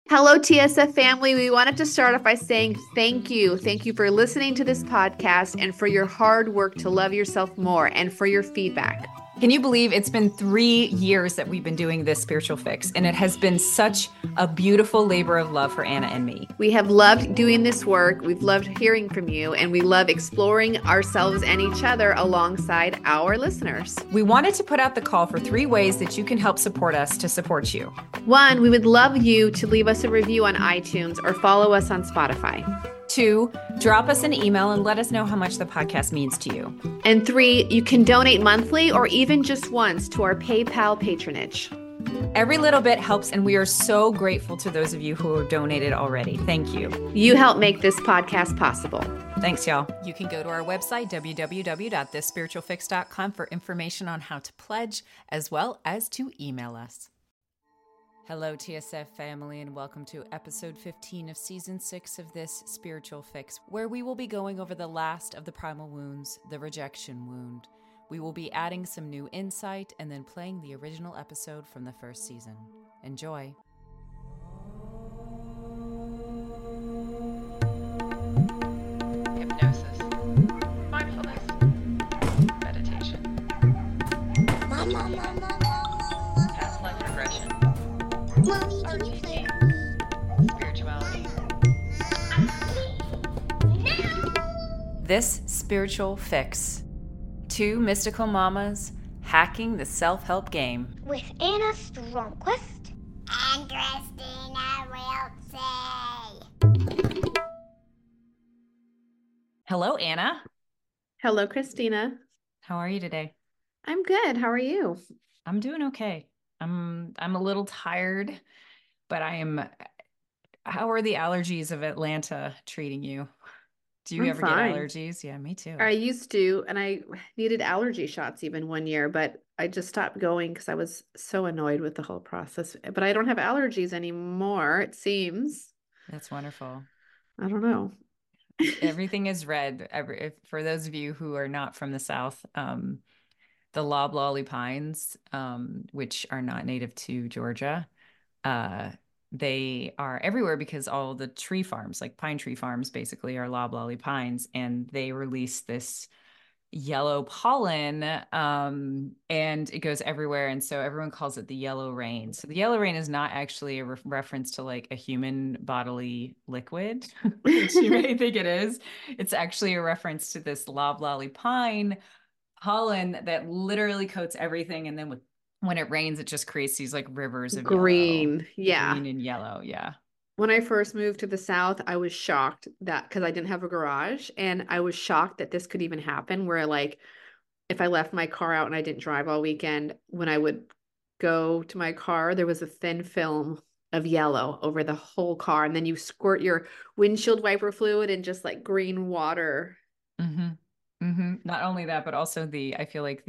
Hello, TSF family. We wanted to start off by saying thank you. Thank you for listening to this podcast and for your hard work to love yourself more and for your feedback. Can you believe it's been 3 years that we've been doing this spiritual fix? And it has been such a beautiful labor of love for Anna and me. We have loved doing this work. We've loved hearing from you, and we love exploring ourselves and each other alongside our listeners. We wanted to put out the call for 3 ways that you can help support us to support you. 1, we would love you to leave us a review on iTunes or follow us on Spotify. 2, drop us an email and let us know how much the podcast means to you. And 3, you can donate monthly or even just once to our PayPal patronage. Every little bit helps, and we are so grateful to those of you who have donated already. Thank you. You help make this podcast possible. Thanks, y'all. You can go to our website, www.thisspiritualfix.com, for information on how to pledge, as well as to email us. Hello, TSF family, and welcome to episode 15 of season 6 of This Spiritual Fix, where we will be going over the last of the primal wounds, the rejection wound. We will be adding some new insight and then playing the original episode from the first season. Enjoy. Hypnosis, mindfulness, meditation, past life regression, RTT, spirituality. This Spiritual Fix. 2 mystical mamas hacking the self-help game. With Anna Stromquist and Christina Wiltsey. Hello, Anna. Hello, Christina. How are you today? I'm good. How are you? I'm doing okay. I'm a little tired, but how are the allergies of Atlanta treating you? Do you I'm ever fine. get allergies? Yeah, me too. I used to, and I needed allergy shots even one year, but I just stopped going because I was so annoyed with the whole process. But I don't have allergies anymore, it seems. That's wonderful. I don't know. Everything is red. For those of you who are not from the South, the loblolly pines, which are not native to Georgia, they are everywhere because all the tree farms, like pine tree farms, basically are loblolly pines, and they release this yellow pollen, and it goes everywhere, and so everyone calls it the yellow rain. So the yellow rain is not actually a reference to like a human bodily liquid, which you may think it is. It's actually a reference to this loblolly pine pollen that literally coats everything, and then when it rains, it just creates these like rivers of Green. Yeah. green and yellow. Yeah. When I first moved to the South, I was shocked that because I didn't have a garage, and I was shocked that this could even happen where like if I left my car out and I didn't drive all weekend, when I would go to my car, there was a thin film of yellow over the whole car. And then you squirt your windshield wiper fluid and just like green water. Mm-hmm. Mm-hmm. Not only that, but also I feel like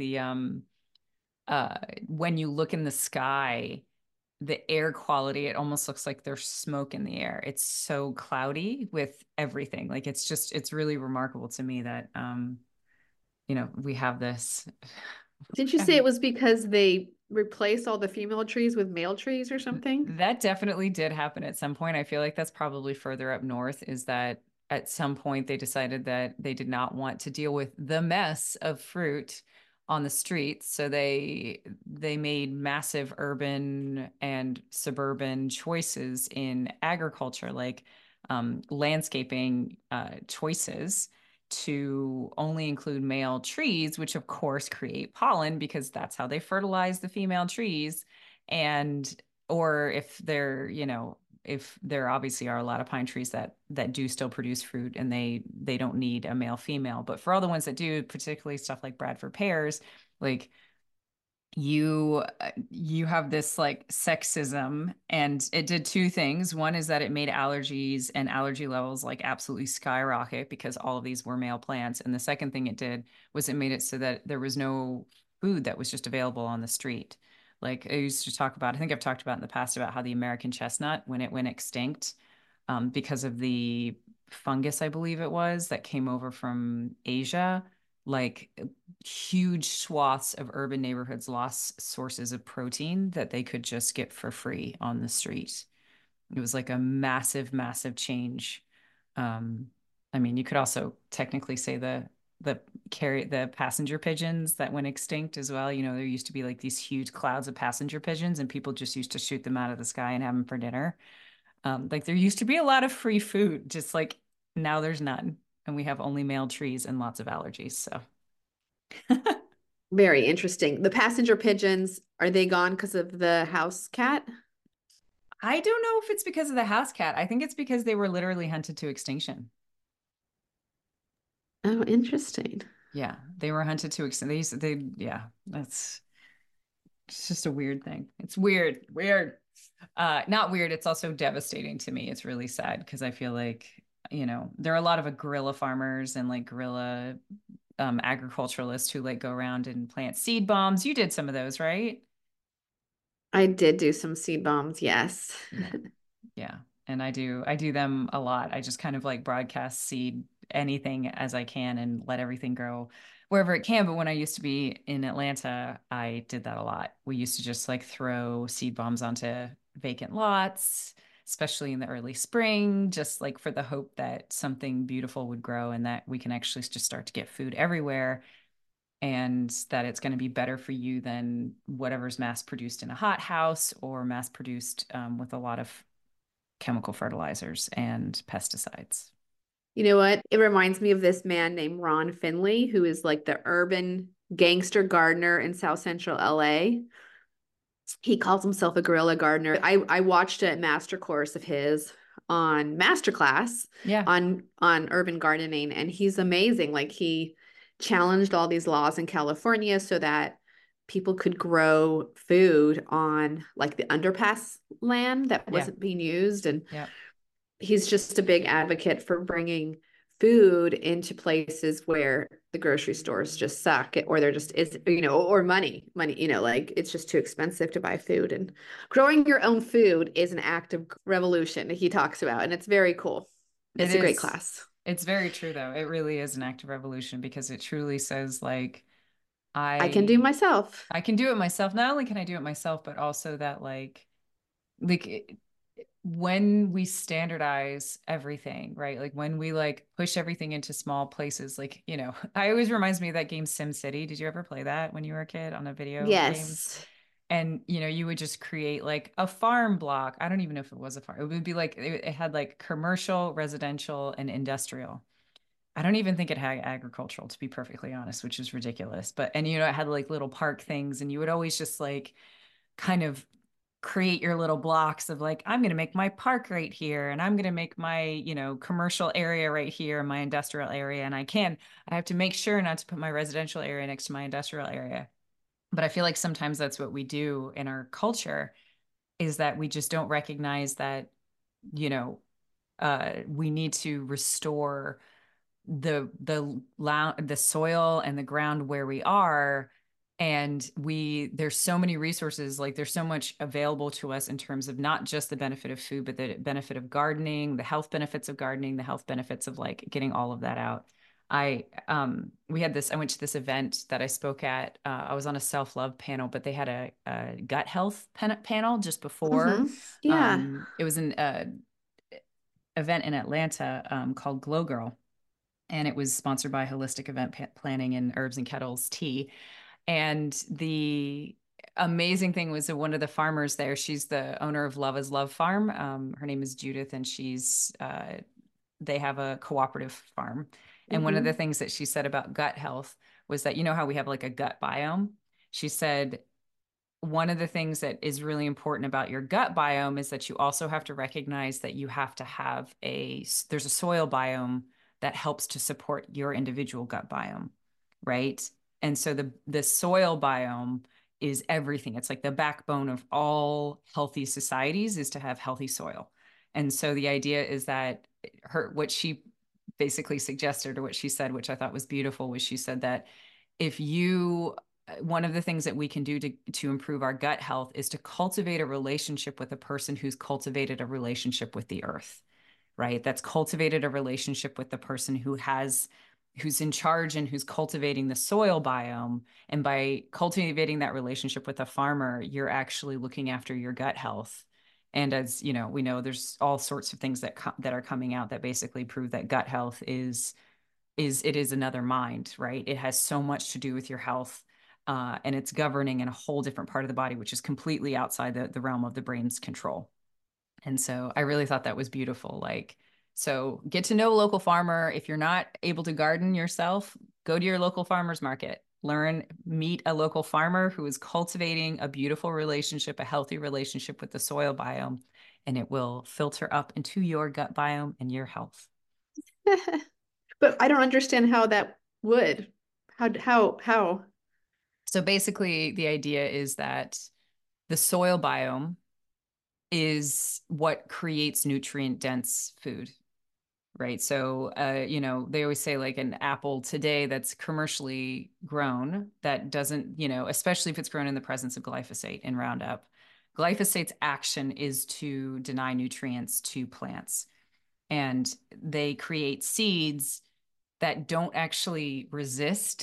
when you look in the sky, the air quality, it almost looks like there's smoke in the air. It's so cloudy with everything. Like it's really remarkable to me that, we have this. Didn't you say it was because they replaced all the female trees with male trees or something? That definitely did happen at some point. I feel like that's probably further up north, is that at some point they decided that they did not want to deal with the mess of fruit on the streets. So they made massive urban and suburban choices in agriculture, like landscaping choices to only include male trees, which of course create pollen because that's how they fertilize the female trees. And or if there obviously are a lot of pine trees that do still produce fruit, and they don't need a male female, but for all the ones that do, particularly stuff like Bradford pears, like you have this like sexism, and it did 2 things. One is that it made allergies and allergy levels like absolutely skyrocket because all of these were male plants, and the second thing it did was it made it so that there was no food that was just available on the street. Like I used to talk about, I think I've talked about in the past, about how the American chestnut, when it went extinct, because of the fungus, I believe it was, that came over from Asia, like huge swaths of urban neighborhoods lost sources of protein that they could just get for free on the street. It was like a massive, massive change. I mean, you could also technically say the passenger pigeons that went extinct as well. You know, there used to be like these huge clouds of passenger pigeons, and people just used to shoot them out of the sky and have them for dinner. Like there used to be a lot of free food, just like now there's none, and we have only male trees and lots of allergies. So Very interesting. The passenger pigeons, are they gone because of the house cat? I don't know if it's because of the house cat. I think it's because they were literally hunted to extinction. Oh, interesting. Yeah, they were hunted to extinction. Yeah, it's just a weird thing. It's weird, weird. Not weird. It's also devastating to me. It's really sad because I feel like, you know, there are a lot of guerrilla farmers and like guerrilla agriculturalists who like go around and plant seed bombs. You did some of those, right? I did do some seed bombs, yes. Yeah. Yeah. And I do them a lot. I just kind of like broadcast seed anything as I can and let everything grow wherever it can. But when I used to be in Atlanta, I did that a lot. We used to just like throw seed bombs onto vacant lots, especially in the early spring, just like for the hope that something beautiful would grow and that we can actually just start to get food everywhere, and that it's going to be better for you than whatever's mass produced in a hothouse or mass produced with a lot of chemical fertilizers and pesticides. You know what? It reminds me of this man named Ron Finley, who is like the urban gangster gardener in South Central LA. He calls himself a guerrilla gardener. I watched a master course of his on masterclass Yeah. on urban gardening, and he's amazing. Like he challenged all these laws in California so that people could grow food on like the underpass land that wasn't being used. And Yeah. he's just a big advocate for bringing food into places where the grocery stores just suck, or there just is, you know, or money, you know, like it's just too expensive to buy food. And growing your own food is an act of revolution he talks about, and it's very cool. It's a great class. It's very true though. It really is an act of revolution because it truly says like I can do myself. I can do it myself. Not only can I do it myself, but also that like when we standardize everything, right? Like when we like push everything into small places, like, you know, I always reminds me of that game Sim City. Did you ever play that when you were a kid on a video games? Yes. And, you know, you would just create like a farm block. I don't even know if it was a farm. It would be like, it had like commercial, residential, and industrial. I don't even think it had agricultural, to be perfectly honest, which is ridiculous. But, and, you know, it had like little park things, and you would always just like kind of create your little blocks of like, I'm going to make my park right here, and I'm going to make my, you know, commercial area right here, my industrial area. And I have to make sure not to put my residential area next to my industrial area. But I feel like sometimes that's what we do in our culture, is that we just don't recognize that, you know, we need to restore the soil and the ground where we are. And there's so many resources, like there's so much available to us in terms of not just the benefit of food, but the benefit of gardening, the health benefits of gardening, the health benefits of like getting all of that out. I went to this event that I spoke at. I was on a self-love panel, but they had a gut health panel just before. Yeah. It was an event in Atlanta called Glow Girl, and it was sponsored by Holistic Event Planning and Herbs and Kettles Tea. And the amazing thing was that one of the farmers there, she's the owner of Love is Love Farm. Her name is Judith, and they have a cooperative farm. And one of the things that she said about gut health was that, you know how we have like a gut biome? She said, one of the things that is really important about your gut biome is that you also have to recognize that you have to have there's a soil biome that helps to support your individual gut biome, right? And so the soil biome is everything. It's like the backbone of all healthy societies is to have healthy soil. And so the idea is that what she basically suggested, or what she said, which I thought was beautiful, was she said that one of the things that we can do to improve our gut health is to cultivate a relationship with a person who's cultivated a relationship with the earth, right? That's cultivated a relationship with the person who's in charge and who's cultivating the soil biome. And by cultivating that relationship with a farmer, you're actually looking after your gut health. And as you know, we know there's all sorts of things that that are coming out that basically prove that gut health is another mind, right? It has so much to do with your health, and it's governing in a whole different part of the body, which is completely outside the realm of the brain's control. And so I really thought that was beautiful. Like, so get to know a local farmer. If you're not able to garden yourself, go to your local farmer's market. Learn, meet a local farmer who is cultivating a beautiful relationship, a healthy relationship with the soil biome, and it will filter up into your gut biome and your health. But I don't understand how that would. How? So basically, the idea is that the soil biome is what creates nutrient dense food, right? So, you know, they always say like an apple today that's commercially grown that doesn't, you know, especially if it's grown in the presence of glyphosate and Roundup. Glyphosate's action is to deny nutrients to plants, and they create seeds that don't actually resist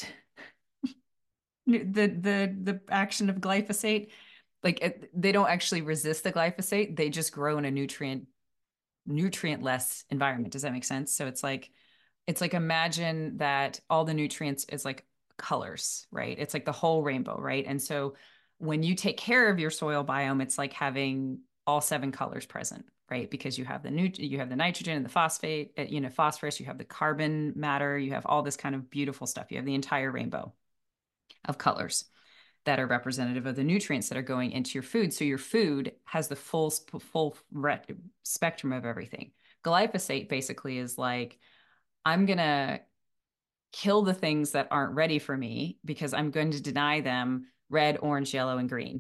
the action of glyphosate. Like they don't actually resist the glyphosate. They just grow in a nutrient less environment. Does that make sense? So it's like imagine that all the nutrients is like colors, right? It's like the whole rainbow, right? And so when you take care of your soil biome, it's like having all 7 colors present, right? Because you have you have the nitrogen and the phosphate, you know, phosphorus, you have the carbon matter, you have all this kind of beautiful stuff. You have the entire rainbow of colors that are representative of the nutrients that are going into your food. So your food has the full spectrum of everything. Glyphosate basically is like, I'm going to kill the things that aren't ready for me because I'm going to deny them red, orange, yellow, and green.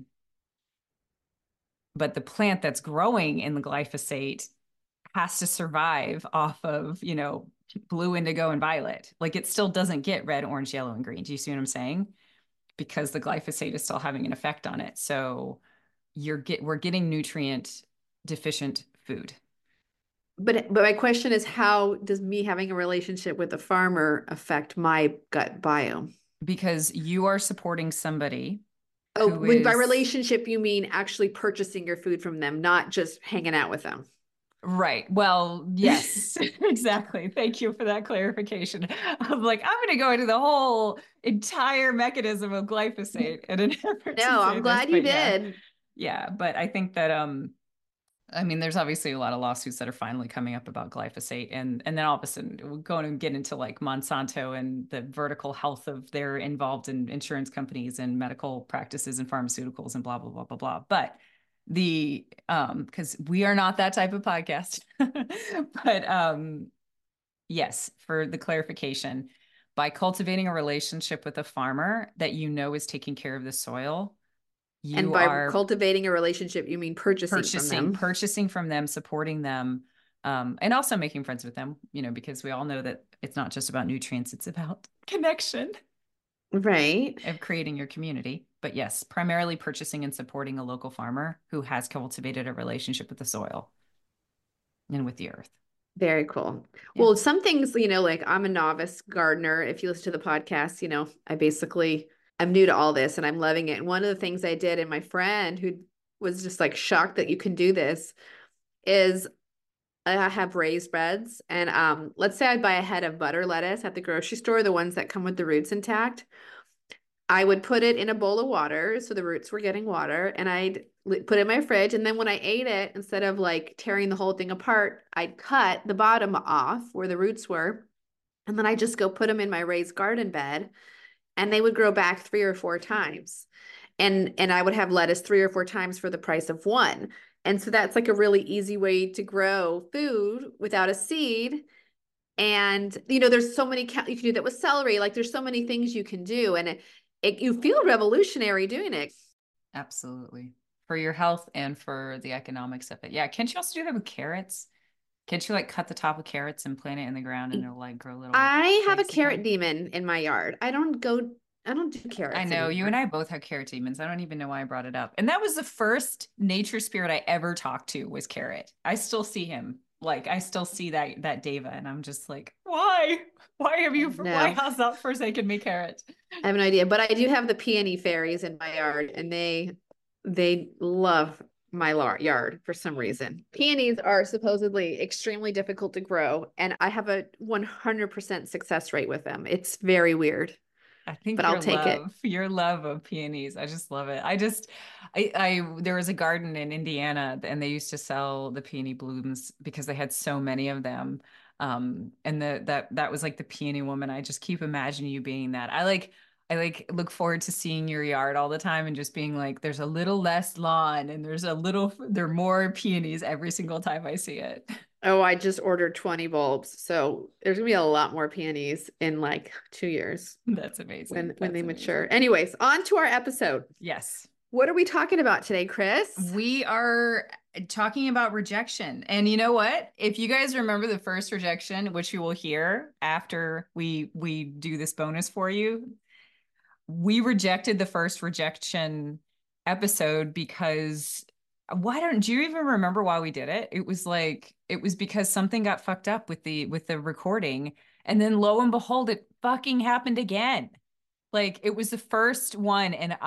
But the plant that's growing in the glyphosate has to survive off of, you know, blue, indigo, and violet. Like it still doesn't get red, orange, yellow, and green. Do you see what I'm saying? Because the glyphosate is still having an effect on it. So we're getting nutrient deficient food. But my question is, how does me having a relationship with a farmer affect my gut biome? Because you are supporting somebody. Oh, by relationship, you mean actually purchasing your food from them, not just hanging out with them. Right. Well, yes, exactly. Thank you for that clarification. I'm like, I'm going to go into the whole entire mechanism of glyphosate in an effort No, I'm glad you did. Yeah, but I think that I mean, there's obviously a lot of lawsuits that are finally coming up about glyphosate, and then all of a sudden we're going to get into like Monsanto and the vertical health of they're involved in insurance companies and medical practices and pharmaceuticals and blah blah blah blah blah. But because we are not that type of podcast, but yes, for the clarification, by cultivating a relationship with a farmer that you know is taking care of the soil. And by cultivating a relationship, you mean purchasing from them, supporting them, and also making friends with them, you know, because we all know that it's not just about nutrients, it's about connection. Right. Of creating your community. But yes, primarily purchasing and supporting a local farmer who has cultivated a relationship with the soil and with the earth. Very cool. Yeah. Well, some things, you know, like I'm a novice gardener. If you listen to the podcast, you know, I'm new to all this and I'm loving it. And one of the things I did, and my friend who was just like shocked that you can do this, is I have raised beds. And let's say I buy a head of butter lettuce at the grocery store, the ones that come with the roots intact. I would put it in a bowl of water, so the roots were getting water, and I'd put it in my fridge. And then when I ate it, instead of like tearing the whole thing apart, I'd cut the bottom off where the roots were. And then I just go put them in my raised garden bed, and they would grow back 3 or 4 times. And I would have lettuce 3 or 4 times for the price of one. And so that's like a really easy way to grow food without a seed. And, you know, there's so many, you can do that with celery. Like there's so many things you can do. And you feel revolutionary doing it. Absolutely. For your health and for the economics of it. Yeah. Can't you also do that with carrots? Can't you like cut the top of carrots and plant it in the ground and it'll like grow little? I have a carrot demon in my yard. I don't do carrots. I know anymore. You and I both have carrot demons. I don't even know why I brought it up. And that was the first nature spirit I ever talked to was Carrot. I still see him. Like I still see that Deva, and I'm just like, why? Why has that forsaken me, Carrot? I have no idea, but I do have the peony fairies in my yard, and they love my yard for some reason. Peonies are supposedly extremely difficult to grow, and I have a 100% success rate with them. It's very weird, I think but I'll take it. your love of peonies. I just love it. There was a garden in Indiana and they used to sell the peony blooms because they had so many of them. And that was like the peony woman. I just keep imagining you being that. I like look forward to seeing your yard all the time and just being like, there's a little less lawn and there are more peonies every single time I see it. Oh, I just ordered 20 bulbs, so there's gonna be a lot more peonies in like 2 years That's amazing. when they That's mature. amazing. Anyways, on to our episode. Yes. What are we talking about today, Chris? We are talking about rejection. And you know what? If you guys remember the first rejection, which you will hear after we do this bonus for you, we rejected the first rejection episode because do you even remember why we did it? It was because something got fucked up with the recording, and then lo and behold, it fucking happened again. Like it was the first one, and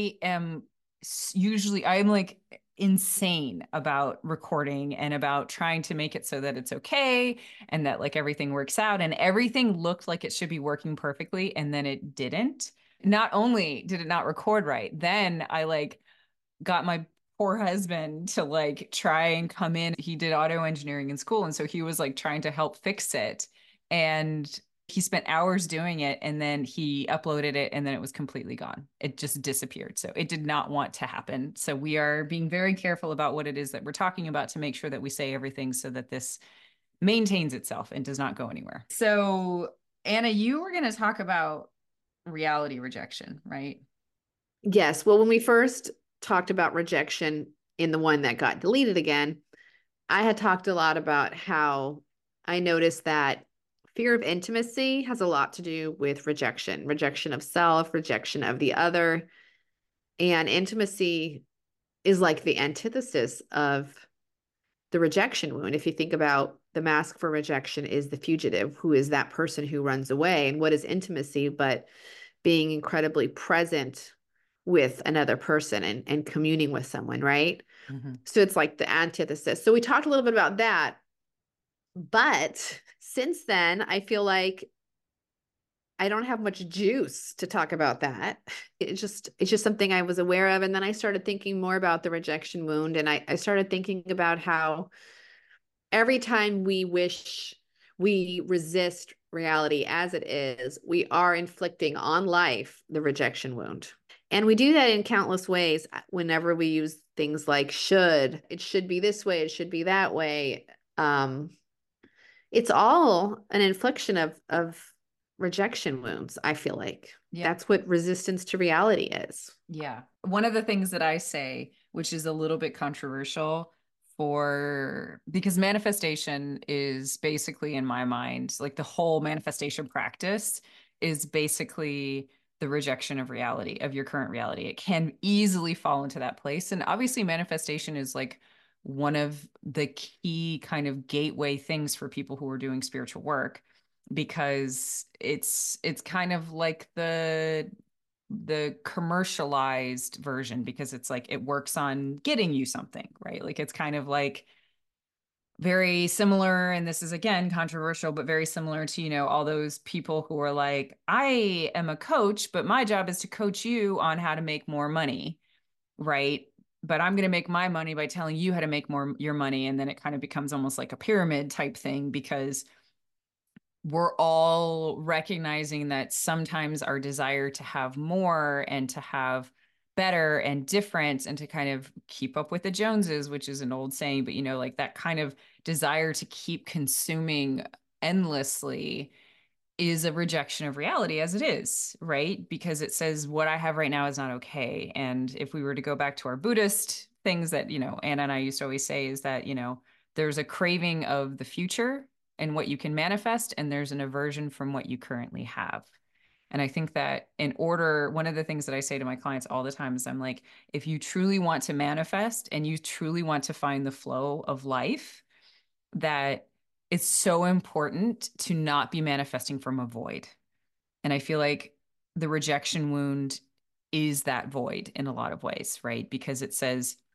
I'm like insane about recording and about trying to make it so that it's okay and that like everything works out, and everything looked like it should be working perfectly, and then it didn't. Not only did it not record right, then I like got my poor husband to like try and come in. He did auto engineering in school, and so he was like trying to help fix it. And he spent hours doing it, and then he uploaded it, and then it was completely gone. It just disappeared. So it did not want to happen. So we are being very careful about what it is that we're talking about to make sure that we say everything so that this maintains itself and does not go anywhere. So Anna, you were going to talk about reality rejection, right? Yes. Well, when we first talked about rejection in the one that got deleted again, I had talked a lot about how I noticed that fear of intimacy has a lot to do with rejection of self, rejection of the other. And intimacy is like the antithesis of the rejection wound. If you think about the mask for rejection is the fugitive, who is that person who runs away. And what is intimacy but being incredibly present with another person and communing with someone, right? Mm-hmm. So it's like the antithesis. So we talked a little bit about that. But since then, I feel like I don't have much juice to talk about that. It's just something I was aware of. And then I started thinking more about the rejection wound. And I started thinking about how every time we resist reality as it is, we are inflicting on life the rejection wound. And we do that in countless ways whenever we use things like it should be this way, it should be that way. It's all an infliction of rejection wounds, I feel like. Yeah. That's what resistance to reality is. Yeah. One of the things that I say, which is a little bit controversial because manifestation is basically, in my mind, like the whole manifestation practice is basically the rejection of reality, of your current reality. It can easily fall into that place. And obviously manifestation is like one of the key kind of gateway things for people who are doing spiritual work, because it's kind of like the commercialized version, because it's like it works on getting you something, right? Like it's kind of like very similar, and this is again controversial, but very similar to, all those people who are like, I am a coach, but my job is to coach you on how to make more money, right? But I'm going to make my money by telling you how to make more your money. And then it kind of becomes almost like a pyramid type thing, because we're all recognizing that sometimes our desire to have more and to have better and different and to kind of keep up with the Joneses, which is an old saying, but like that kind of desire to keep consuming endlessly is a rejection of reality as it is, right? Because it says what I have right now is not okay. And if we were to go back to our Buddhist things that, Anna and I used to always say is that, there's a craving of the future and what you can manifest, and there's an aversion from what you currently have. And I think that one of the things that I say to my clients all the time is I'm like, if you truly want to manifest and you truly want to find the flow of life, that it's so important to not be manifesting from a void. And I feel like the rejection wound is that void in a lot of ways, right? Because it says,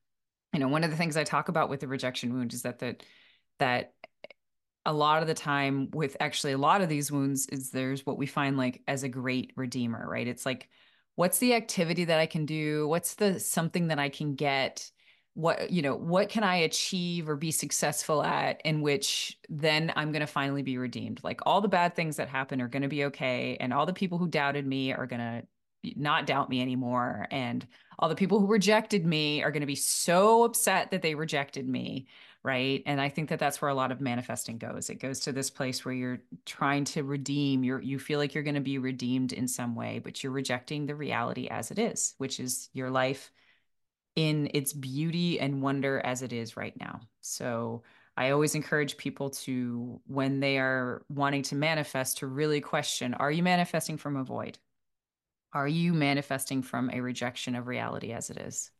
one of the things I talk about with the rejection wound is that a lot of the time with actually a lot of these wounds is there's what we find like as a great redeemer, right? It's like, what's the activity that I can do? What's the something that I can get? What can I achieve or be successful at in which then I'm going to finally be redeemed? Like all the bad things that happen are going to be okay. And all the people who doubted me are going to not doubt me anymore. And all the people who rejected me are going to be so upset that they rejected me. Right. And I think that that's where a lot of manifesting goes. It goes to this place where you're trying to redeem, you feel like you're going to be redeemed in some way, but you're rejecting the reality as it is, which is your life in its beauty and wonder as it is right now. So I always encourage people to, when they are wanting to manifest, to really question, are you manifesting from a void? Are you manifesting from a rejection of reality as it is?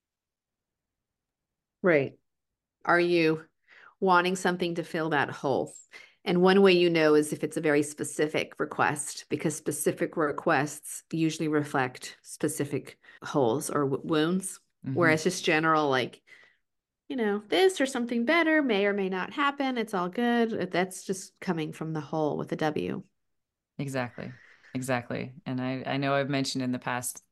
Right. Are you wanting something to fill that hole? And one way you know is if it's a very specific request, because specific requests usually reflect specific holes or wounds. Whereas just general, like, this or something better may or may not happen. It's all good. That's just coming from the hole with a W. Exactly. Exactly. And I know I've mentioned in the past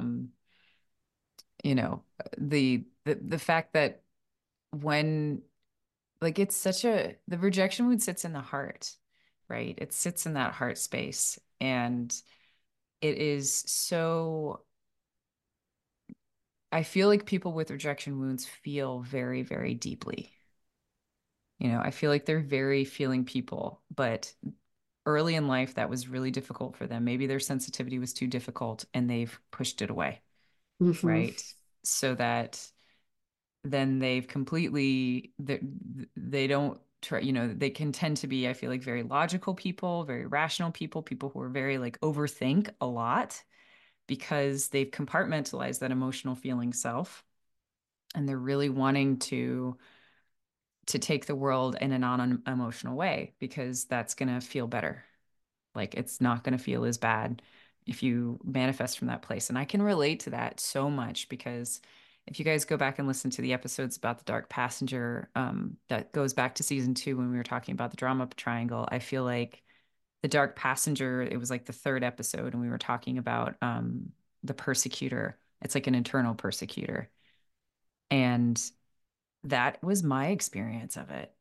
you know, the fact that when like it's such the rejection wound sits in the heart, right? It sits in that heart space. And it is so, I feel like people with rejection wounds feel very, very deeply. I feel like they're very feeling people, but early in life, that was really difficult for them. Maybe their sensitivity was too difficult and they've pushed it away, Mm-hmm. right? So that then they've completely, they don't try, they can tend to be, I feel like, very logical people, very rational people who are very like overthink a lot because they've compartmentalized that emotional feeling self. And they're really wanting to take the world in a non-emotional way because that's going to feel better. Like it's not going to feel as bad if you manifest from that place. And I can relate to that so much because if you guys go back and listen to the episodes about the Dark Passenger, that goes back to season 2 when we were talking about the drama triangle. I feel like the Dark Passenger, it was like the 3rd episode, and we were talking about the persecutor. It's like an internal persecutor. And that was my experience of it.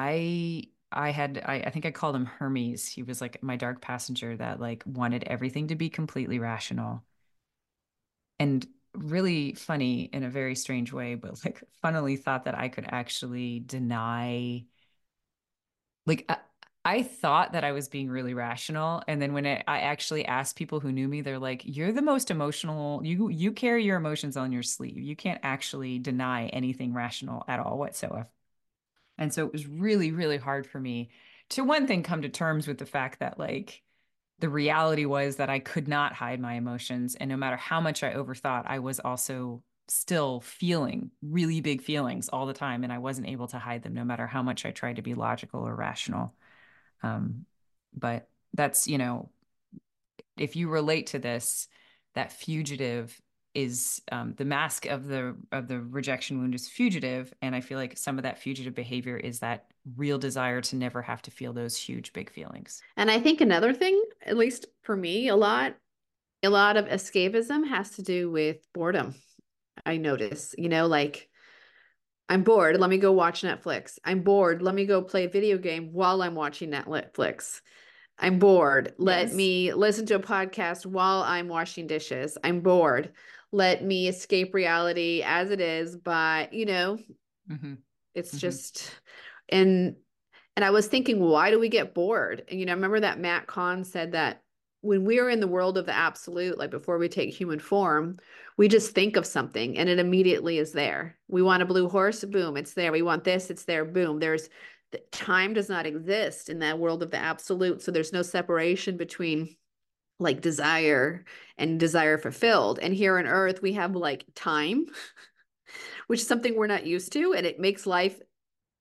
I think I called him Hermes. He was like my dark passenger that like wanted everything to be completely rational and really funny in a very strange way, but like funnily thought that I could actually deny like I thought that I was being really rational. And then when I actually asked people who knew me, they're like, you're the most emotional. You carry your emotions on your sleeve. You can't actually deny anything rational at all whatsoever. And so it was really, really hard for me to one thing come to terms with the fact that like the reality was that I could not hide my emotions. And no matter how much I overthought, I was also still feeling really big feelings all the time. And I wasn't able to hide them no matter how much I tried to be logical or rational. But that's, if you relate to this, that fugitive is the mask of the rejection wound is fugitive, and I feel like some of that fugitive behavior is that real desire to never have to feel those huge big feelings. And I think another thing, at least for me, a lot of escapism has to do with boredom. I notice, like I'm bored, let me go watch Netflix. I'm bored, let me go play a video game while I'm watching Netflix. I'm bored. Let Yes. me listen to a podcast while I'm washing dishes. I'm bored. Let me escape reality as it is by, Mm-hmm. it's Mm-hmm. just and and I was thinking, why do we get bored? And I remember that Matt Kahn said that when we are in the world of the absolute, like before we take human form, we just think of something and it immediately is there. We want a blue horse, boom, it's there. We want this, it's there, boom. Time does not exist in that world of the absolute. So there's no separation between like desire and desire fulfilled. And here on earth, we have like time, which is something we're not used to. And it makes life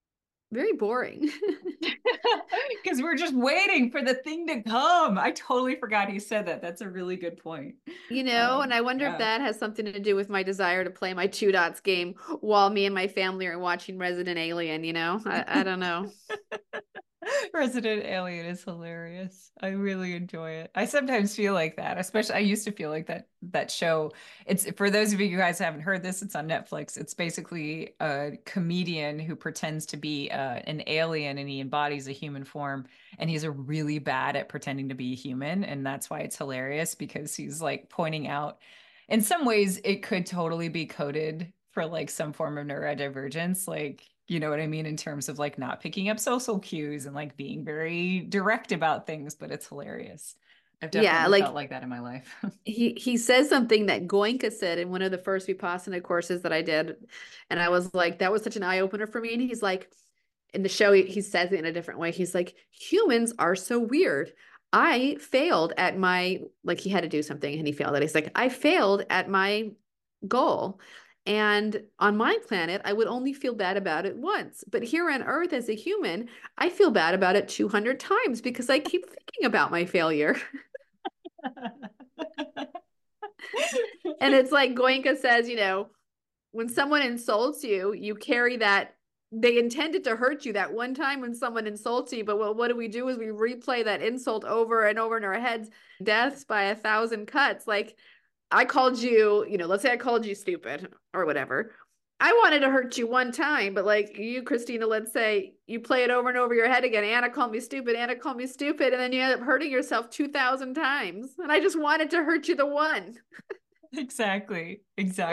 very boring. Because we're just waiting for the thing to come. I totally forgot he said that. That's a really good point. And I wonder if Yeah. that has something to do with my desire to play my Two Dots game while me and my family are watching Resident Alien, I don't know. Resident Alien is hilarious. I really enjoy it. I sometimes feel like that, especially I used to feel like that show. It's for those of you guys who haven't heard this, it's on Netflix. It's basically a comedian who pretends to be an alien and he embodies a human form and he's a really bad at pretending to be a human and that's why it's hilarious because he's like pointing out in some ways it could totally be coded for like some form of neurodivergence like you know what I mean in terms of like not picking up social cues and like being very direct about things but it's hilarious. I've Yeah, definitely felt like like that in my life. he says something that Goenka said in one of the first Vipassana courses that I did. And I was like, that was such an eye opener for me. And he's like, in the show, he says it in a different way. He's like, humans are so weird. I failed at my, like he had to do something and he failed it. He's like, I failed at my goal. And on my planet, I would only feel bad about it once. But here on Earth, as a human, I feel bad about it 200 times because I keep thinking about my failure. And it's like Goenka says, when someone insults you, you carry that they intended to hurt you that one time when someone insults you, but what do? We is we replay that insult over and over in our heads, deaths by 1,000 cuts. Like I called you, let's say I called you stupid or whatever. I wanted to hurt you one time, but like you, Christina, let's say you play it over and over your head again. Anna called me stupid. Anna called me stupid. And then you end up hurting yourself 2,000 times. And I just wanted to hurt you the one. Exactly.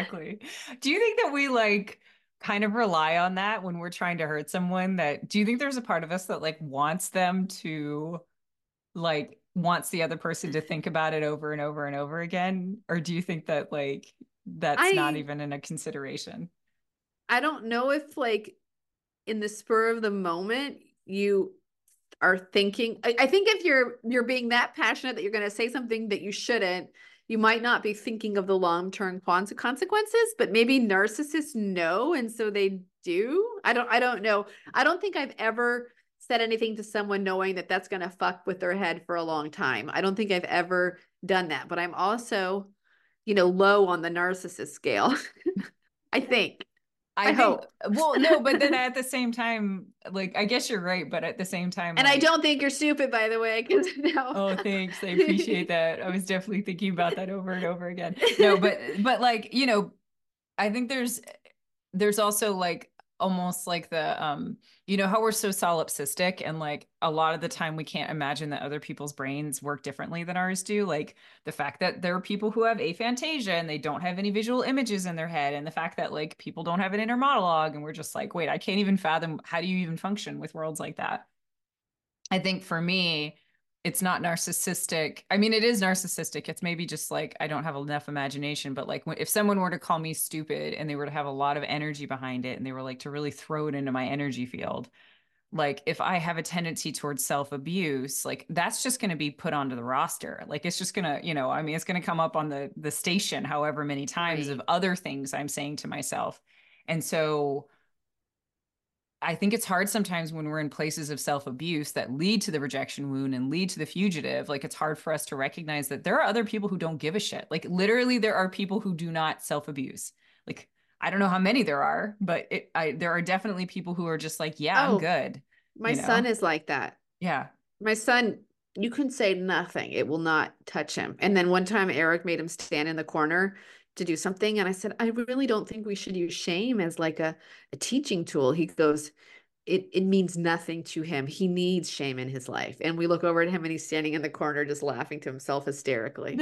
Do you think that we like kind of rely on that when we're trying to hurt someone that do you think there's a part of us that like wants them to like wants the other person to think about it over and over and over again or do you think that like that's not I even in a consideration? I don't know if like in the spur of the moment you are thinking. I think if you're being that passionate that you're going to say something that you shouldn't, you might not be thinking of the long-term consequences, but maybe narcissists know and so they do. I don't know. I don't think I've ever said anything to someone knowing that that's going to fuck with their head for a long time. I don't think I've ever done that, but I'm also, low on the narcissist scale. I think. I I think, hope. well, no, but then at the same time, like, I guess you're right, but at the same time, And I like, don't think you're stupid, by the way, because no. oh, thanks. I appreciate that. I was definitely thinking about that over and over again. No, but like, you know, I think there's also like almost like the you know how we're so solipsistic and like a lot of the time we can't imagine that other people's brains work differently than ours do like the fact that there are people who have aphantasia and they don't have any visual images in their head and the fact that like people don't have an inner monologue and we're just like wait I can't even fathom how do you even function with worlds like that. I think for me, it's not narcissistic. I mean, it is narcissistic. It's maybe just like I don't have enough imagination, but like if someone were to call me stupid and they were to have a lot of energy behind it and they were like to really throw it into my energy field, like if I have a tendency towards self-abuse, like that's just going to be put onto the roster. Like it's just going to, you know, I mean, it's going to come up on the station however many times of Right. other things I'm saying to myself. And so I think it's hard sometimes when we're in places of self abuse that lead to the rejection wound and lead to the fugitive. Like, it's hard for us to recognize that there are other people who don't give a shit. Like, literally, there are people who do not self abuse. Like, I don't know how many there are, but there are definitely people who are just like, yeah, I'm Oh, good, my you son know? is like that. Yeah. My son, you can say nothing. It will not touch him. And then one time Eric made him stand in the corner to do something. And I said, I really don't think we should use shame as like a teaching tool. He goes, it means nothing to him. He needs shame in his life. And we look over at him and he's standing in the corner just laughing to himself hysterically.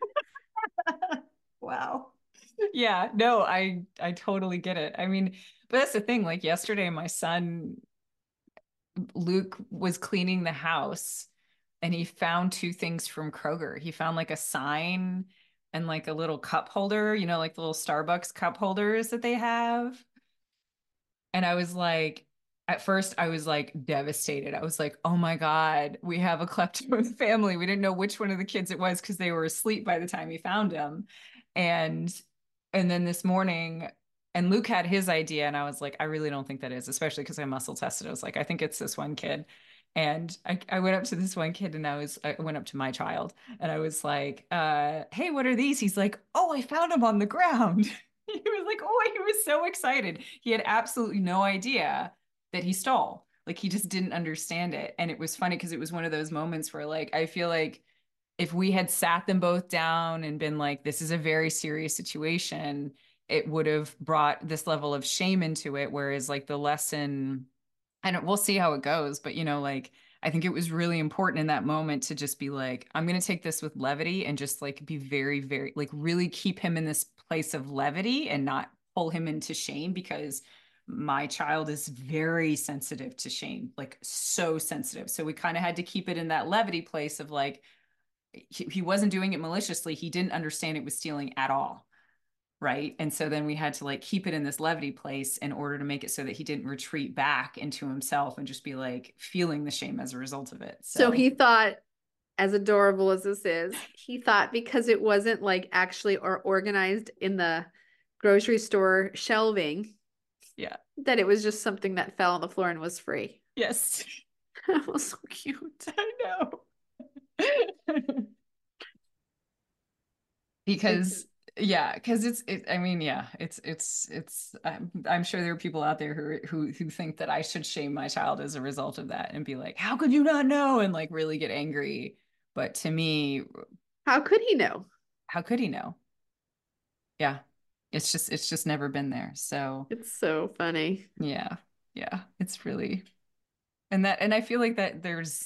Wow. Yeah, no, I totally get it. I mean, but that's the thing. Like yesterday, my son Luke was cleaning the house and he found two things from Kroger. He found like a sign and like a little cup holder, you know, like the little Starbucks cup holders that they have. And I was like, at first, I was like devastated. I was like, oh my God, we have a klepto in the family. We didn't know which one of the kids it was because they were asleep by the time he found them. And and then this morning And Luke had his idea, and I was like, I really don't think that is, especially because I muscle tested. I was like, I think it's this one kid. And I went up to this one kid and I went up to my child and I was like, hey, what are these? He's like, oh, I found them on the ground. He was like, oh, he was so excited. He had absolutely no idea that he stole. Like he just didn't understand it. And it was funny because it was one of those moments where like, I feel like if we had sat them both down and been like, this is a very serious situation, it would have brought this level of shame into it. Whereas like the lesson, we'll see how it goes, but like I think it was really important in that moment to just be like, I'm going to take this with levity and just like be very, very like really keep him in this place of levity and not pull him into shame, because my child is very sensitive to shame, like so sensitive. So we kind of had to keep it in that levity place of like, he wasn't doing it maliciously. He didn't understand it was stealing at all. Right. And so then we had to like keep it in this levity place in order to make it so that he didn't retreat back into himself and just be like feeling the shame as a result of it. So he thought, as adorable as this is, he thought because it wasn't like actually or organized in the grocery store shelving, yeah, that it was just something that fell on the floor and was free. Yes. That was so cute. I know. Because I mean, yeah, I'm sure there are people out there who think that I should shame my child as a result of that and be like, how could you not know? And like really get angry. But to me, how could he know? How could he know? Yeah. It's just never been there. So it's so funny. Yeah. Yeah. It's really, and I feel like that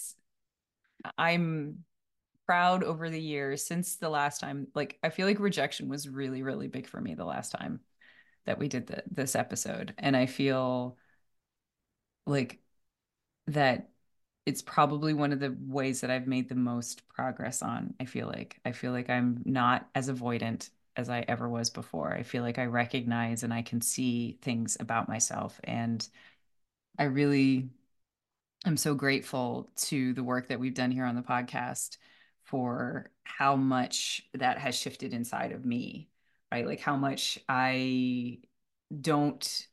I'm proud over the years since the last time, like I feel like rejection was really, really big for me the last time that we did this episode. And I feel like that it's probably one of the ways that I've made the most progress on. I feel like I'm not as avoidant as I ever was before. I feel like I recognize and I can see things about myself. And I really am so grateful to the work that we've done here on the podcast for how much that has shifted inside of me, right? Like how much I don't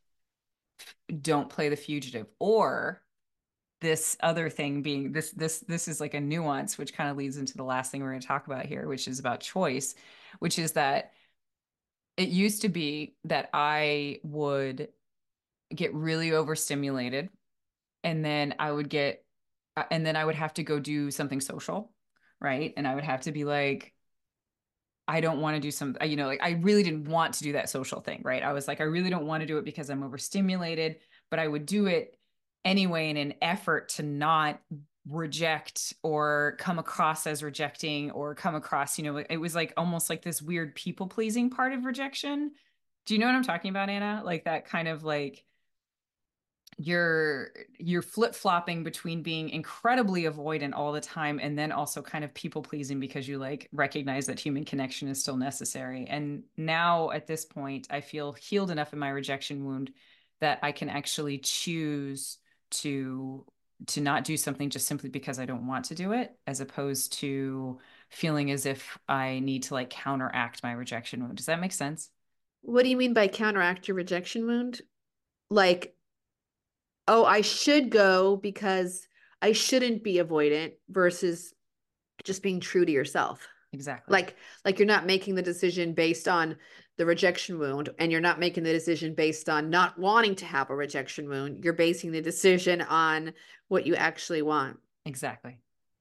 play the fugitive, or this other thing being this is like a nuance, which kind of leads into the last thing we're going to talk about here, which is about choice, which is that it used to be that I would get really overstimulated and then I would have to go do something social, right? And I would have to be like, I don't want to do like I really didn't want to do that social thing, right? I was like, I really don't want to do it because I'm overstimulated, but I would do it anyway in an effort to not reject or come across as rejecting or come across, it was like almost like this weird people pleasing part of rejection. Do you know what I'm talking about, Anna? Like that kind of like, you're flip-flopping between being incredibly avoidant all the time and then also kind of people pleasing because you like recognize that human connection is still necessary. And now at this point, I feel healed enough in my rejection wound that I can actually choose to not do something just simply because I don't want to do it, as opposed to feeling as if I need to like counteract my rejection wound. Does that make sense? What do you mean by counteract your rejection wound? Like, oh, I should go because I shouldn't be avoidant, versus just being true to yourself. Exactly. Like you're not making the decision based on the rejection wound, and you're not making the decision based on not wanting to have a rejection wound. You're basing the decision on what you actually want. Exactly.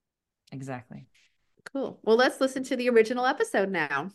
Cool. Well, let's listen to the original episode now.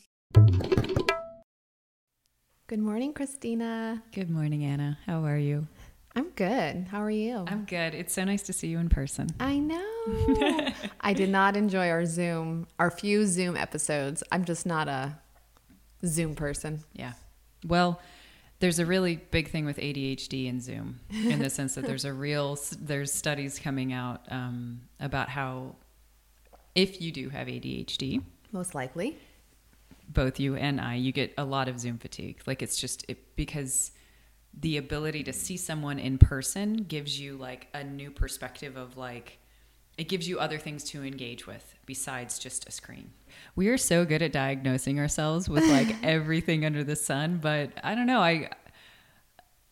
Good morning, Christina. Good morning, Anna. How are you? I'm good. How are you? I'm good. It's so nice to see you in person. I know. I did not enjoy our few Zoom episodes. I'm just not a Zoom person. Yeah. Well, there's a really big thing with ADHD and Zoom in the sense that there's studies coming out about how if you do have ADHD, most likely, both you and you get a lot of Zoom fatigue. Like it's just because the ability to see someone in person gives you like a new perspective of like, it gives you other things to engage with besides just a screen. We are so good at diagnosing ourselves with like everything under the sun, but I don't know.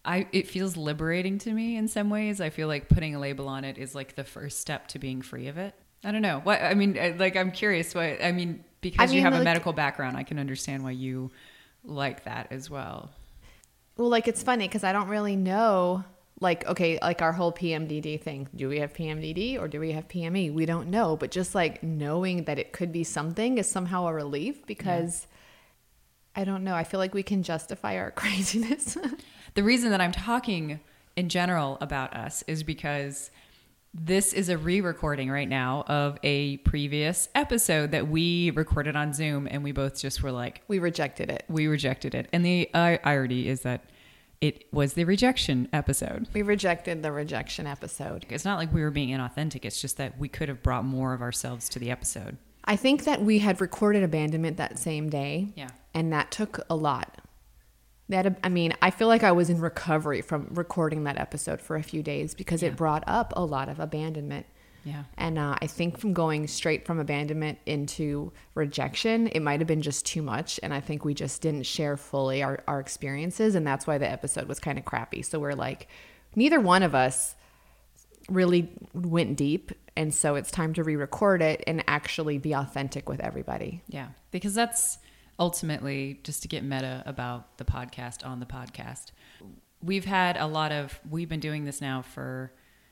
it feels liberating to me in some ways. I feel like putting a label on it is like the first step to being free of it. I don't know. What I mean, like, I'm curious what I mean, because you have a medical background, I can understand why you like that as well. Well, like, it's funny because I don't really know, like, okay, like our whole PMDD thing. Do we have PMDD or do we have PME? We don't know. But just like knowing that it could be something is somehow a relief because I don't know. I feel like we can justify our craziness. The reason that I'm talking in general about us is because this is a re-recording right now of a previous episode that we recorded on Zoom, and we both just were like... We rejected it. And the irony is that it was the rejection episode. We rejected the rejection episode. It's not like we were being inauthentic. It's just that we could have brought more of ourselves to the episode. I think that we had recorded abandonment that same day. Yeah. And that took a lot. I feel like I was in recovery from recording that episode for a few days because it brought up a lot of abandonment. Yeah. And I think from going straight from abandonment into rejection, it might have been just too much. And I think we just didn't share fully our experiences. And that's why the episode was kind of crappy. So we're like, neither one of us really went deep. And so it's time to re-record it and actually be authentic with everybody. Yeah. Because that's... ultimately, just to get meta about the podcast on the podcast, we've been doing this now for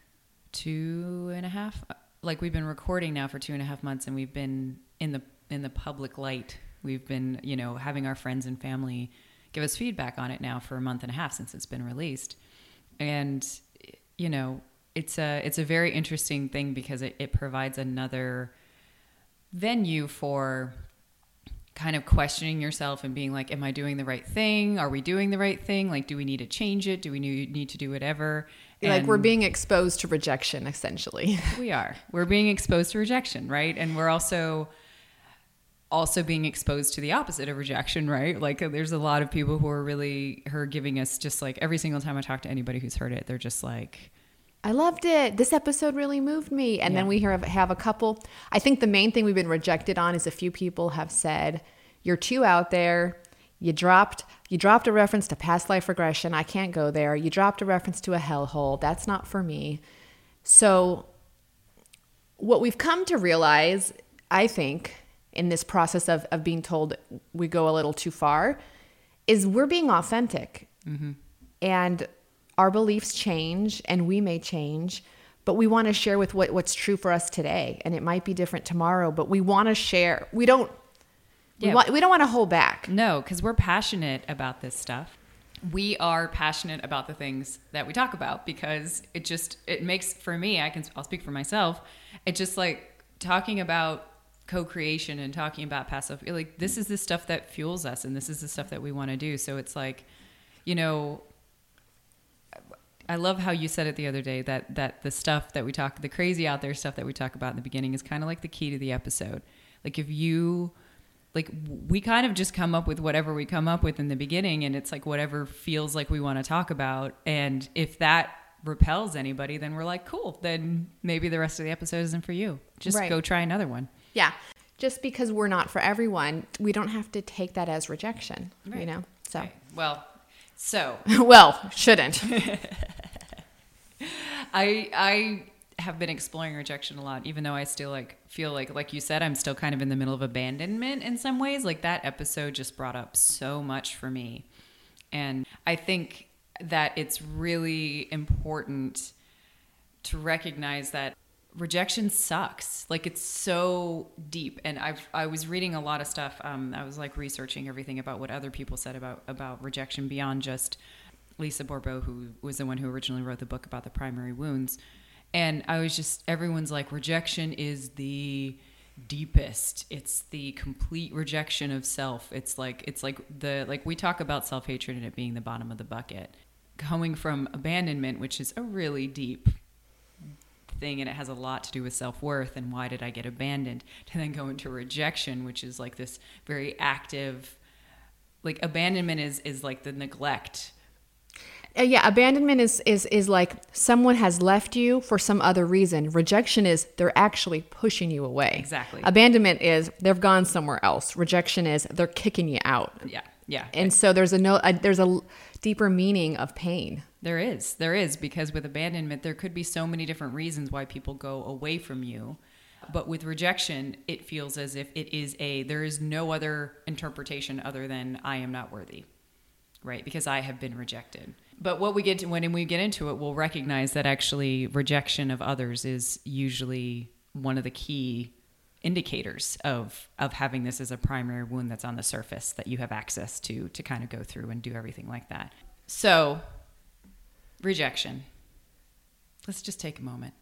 2.5, like we've been recording now for 2.5 months, and we've been in the public light. We've been, having our friends and family give us feedback on it now for 1.5 months since it's been released. And, it's a very interesting thing because it provides another venue for kind of questioning yourself and being like, am I doing the right thing? Are we doing the right thing? Like, do we need to change it? Do we need to do whatever? Like, we're being exposed to rejection, essentially. We're being exposed to rejection, right? And we're also being exposed to the opposite of rejection, right? Like, there's a lot of people who are giving us, just like, every single time I talk to anybody who's heard it, they're just like, I loved it. This episode really moved me. And then we have a couple. I think the main thing we've been rejected on is a few people have said, you're too out there. You dropped a reference to past life regression. I can't go there. You dropped a reference to a hellhole. That's not for me. So what we've come to realize, I think, in this process of being told we go a little too far, is we're being authentic. Mm-hmm. And our beliefs change and we may change, but we want to share with what's true for us today. And it might be different tomorrow, but we want to share. We don't want to hold back. No, because we're passionate about this stuff. We are passionate about the things that we talk about because it makes, for me, I'll speak for myself. It just like talking about co-creation and talking about passive, like this is the stuff that fuels us and this is the stuff that we want to do. So it's like, I love how you said it the other day that the stuff that we talk, the crazy out there stuff that we talk about in the beginning is kind of like the key to the episode. Like we kind of just come up with whatever we come up with in the beginning, and it's like whatever feels like we want to talk about. And if that repels anybody, then we're like, cool, then maybe the rest of the episode isn't for you. Just go try another one. Yeah. Just because we're not for everyone, we don't have to take that as rejection, So, right. Well, shouldn't. I have been exploring rejection a lot, even though I still feel like you said, I'm still kind of in the middle of abandonment in some ways. Like that episode just brought up so much for me. And I think that it's really important to recognize that rejection sucks. Like it's so deep. And I was reading a lot of stuff. I was like researching everything about what other people said about rejection beyond just Lisa Bourbeau, who was the one who originally wrote the book about the primary wounds. And everyone's like, rejection is the deepest. It's the complete rejection of self. It's like we talk about self-hatred and it being the bottom of the bucket. Coming from abandonment, which is a really deep thing, and it has a lot to do with self-worth and why did I get abandoned, to then go into rejection, which is like this very active, like abandonment is like the neglect. Abandonment is like someone has left you for some other reason. Rejection is they're actually pushing you away. Exactly. Abandonment is they've gone somewhere else. Rejection is they're kicking you out. Yeah. Yeah. And so there's a deeper meaning of pain. There is, because with abandonment, there could be so many different reasons why people go away from you. But with rejection, it feels as if there is no other interpretation other than I am not worthy, right? Because I have been rejected. But when we get into it, we'll recognize that actually rejection of others is usually one of the key indicators of having this as a primary wound that's on the surface that you have access to kind of go through and do everything like that. So, rejection. Let's just take a moment.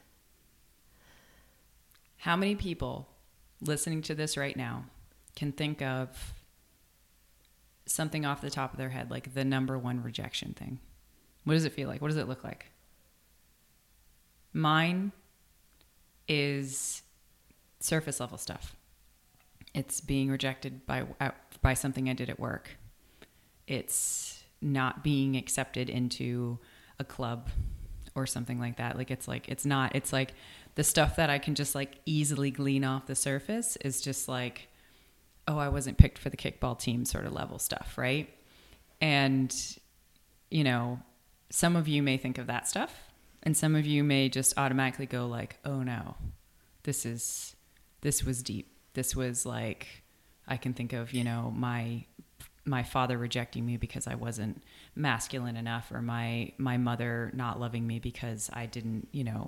How many people listening to this right now can think of something off the top of their head, like the number one rejection thing? What does it feel like? What does it look like? Mine is surface level stuff. It's being rejected by something I did at work. It's not being accepted into a club or something like that. It's like the stuff that I can just like easily glean off the surface is just like, oh, I wasn't picked for the kickball team sort of level stuff, right? And, some of you may think of that stuff, and some of you may just automatically go like, oh no, this was deep. This was like, I can think of, my father rejecting me because I wasn't masculine enough, or my mother not loving me because I didn't,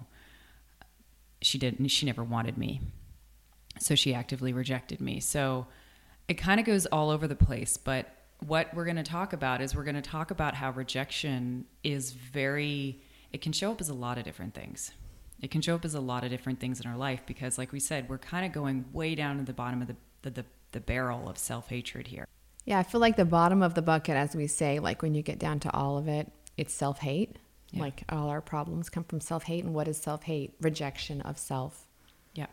she never wanted me. So she actively rejected me. So it kind of goes all over the place. But what we're going to talk about is how rejection is it can show up as a lot of different things. It can show up as a lot of different things in our life because, like we said, we're kind of going way down to the bottom of the barrel of self-hatred here. Yeah, I feel like the bottom of the bucket, as we say, like when you get down to all of it, it's self-hate. Yeah. Like all our problems come from self-hate. And what is self-hate? Rejection of self. Yeah.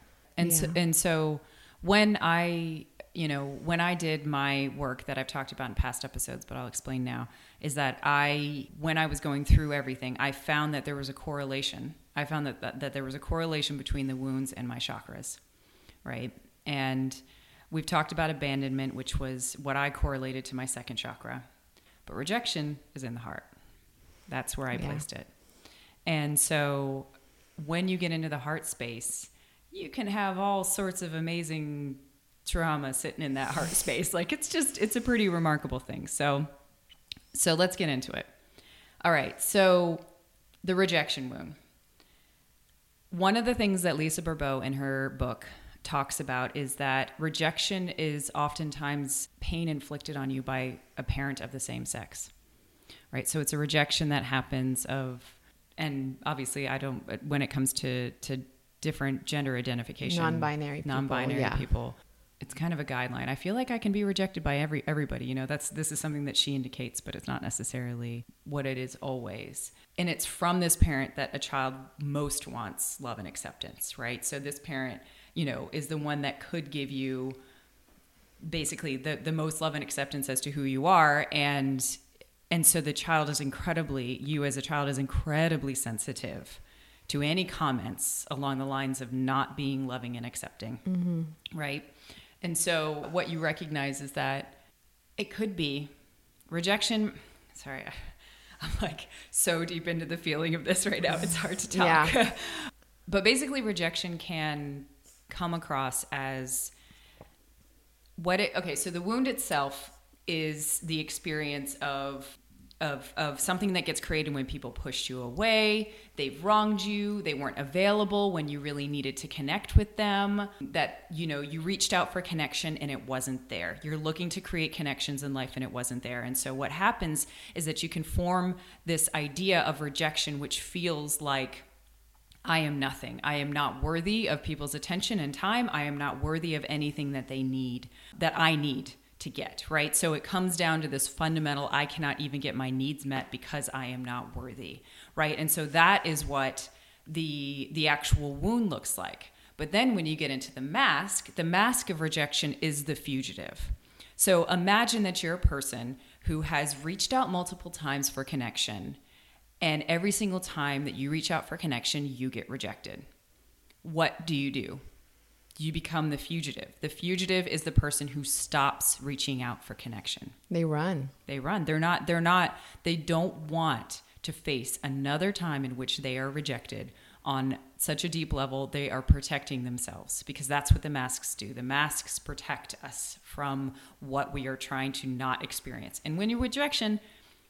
So when I did my work that I've talked about in past episodes, but I'll explain now, is that when I was going through everything, I found that there was a correlation. I found that there was a correlation between the wounds and my chakras, right? And we've talked about abandonment, which was what I correlated to my second chakra. But rejection is in the heart. That's where I placed it. And so when you get into the heart space, you can have all sorts of amazing trauma sitting in that heart space. Like it's a pretty remarkable thing. So let's get into it. All right. So the rejection wound. One of the things that Lisa Bourbeau in her book talks about is that rejection is oftentimes pain inflicted on you by a parent of the same sex, right? So it's a rejection that happens and obviously when it comes to different gender identification, non-binary people, it's kind of a guideline. I feel like I can be rejected by everybody. This is something that she indicates, but it's not necessarily what it is always. And it's from this parent that a child most wants love and acceptance, right? So this parent, is the one that could give you basically the most love and acceptance as to who you are. And so you as a child is incredibly sensitive to any comments along the lines of not being loving and accepting, right? And so what you recognize is that it could be rejection. Sorry, I'm like so deep into the feeling of this right now. It's hard to talk. Yeah. But basically rejection can come across as so the wound itself is the experience of something that gets created when people pushed you away, they've wronged you, they weren't available when you really needed to connect with them, that, you reached out for connection and it wasn't there. You're looking to create connections in life and it wasn't there. And so what happens is that you can form this idea of rejection, which feels like, I am nothing. I am not worthy of people's attention and time. I am not worthy of anything that I need to get, right? So it comes down to this fundamental, I cannot even get my needs met because I am not worthy, right? And so that is what the actual wound looks like. But then when you get into the mask of rejection is the fugitive. So imagine that you're a person who has reached out multiple times for connection, and every single time that you reach out for connection, you get rejected. What do? you become the fugitive. The fugitive is the person who stops reaching out for connection. They run. They run. They don't want to face another time in which they are rejected on such a deep level. They are protecting themselves, because that's what the masks do. The masks protect us from what we are trying to not experience. And when you're rejection,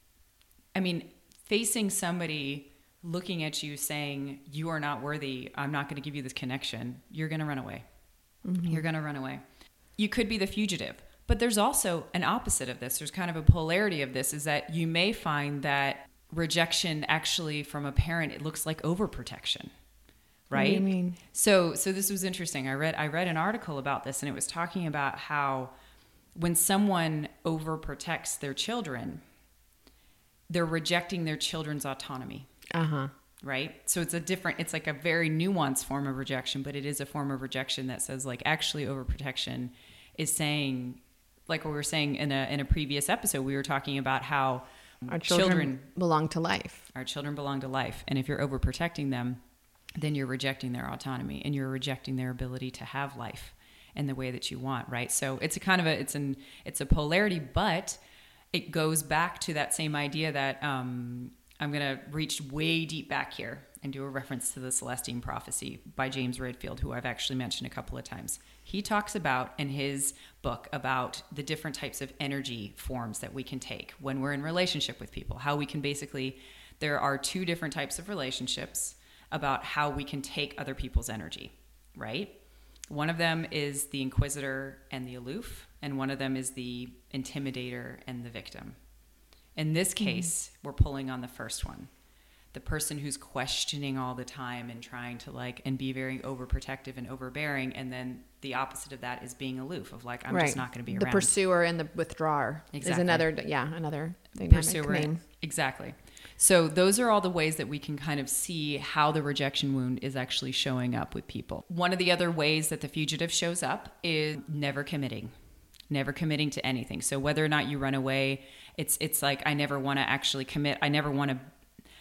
I mean, facing somebody looking at you saying, you are not worthy, I'm not going to give you this connection, you're going to run away. You're going to run away. You could be the fugitive. But there's also an opposite of this. There's kind of a polarity of this, is that you may find that rejection actually from a parent, it looks like overprotection, right? What do you mean? So this was interesting. I read an article about this, and it was talking about how when someone overprotects their children, they're rejecting their children's autonomy. Right? So it's like a very nuanced form of rejection, but it is a form of rejection that says, like, actually overprotection is saying, like what we were saying in a previous episode, we were talking about how our children belong to life. Our children belong to life. And if you're overprotecting them, then you're rejecting their autonomy, and you're rejecting their ability to have life in the way that you want, right? So it's a kind of it's a polarity, but it goes back to that same idea that I'm going to reach way deep back here and do a reference to the Celestine Prophecy by James Redfield, who I've actually mentioned a couple of times. He talks about, in his book, about the different types of energy forms that we can take when we're in relationship with people, how we can there are two different types of relationships about how we can take other people's energy, right? One of them is the inquisitor and the aloof, and one of them is the intimidator and the victim. In this case, we're pulling on the first one, the person who's questioning all the time and trying to and be very overprotective and overbearing. And then the opposite of that is being aloof, of like, I'm just not going to be around. The pursuer and the withdrawer is another dynamic pursuer, name. Exactly. So those are all the ways that we can kind of see how the rejection wound is actually showing up with people. One of the other ways that the fugitive shows up is never committing to anything. So whether or not you run away, it's like, I never want to actually commit. I never want to,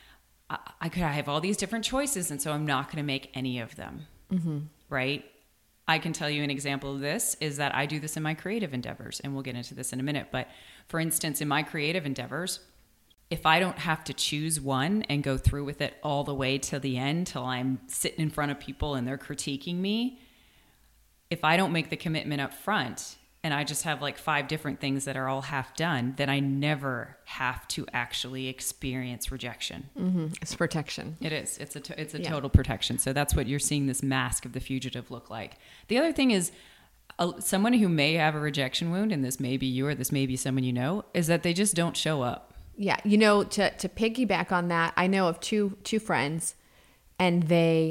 I have all these different choices, and so I'm not going to make any of them. Right? I can tell you an example of this is that I do this in my creative endeavors, and we'll get into this in a minute. But for instance, in my creative endeavors, if I don't have to choose one and go through with it all the way to the end, till I'm sitting in front of people and they're critiquing me, if I don't make the commitment up front, and I just have 5 different things that are all half done, then I never have to actually experience rejection. It's protection. It is. It's a total protection. So that's what you're seeing this mask of the fugitive look like. The other thing is, someone who may have a rejection wound, and this may be you or this may be someone you know, is that they just don't show up. Yeah. To piggyback on that, I know of two friends, and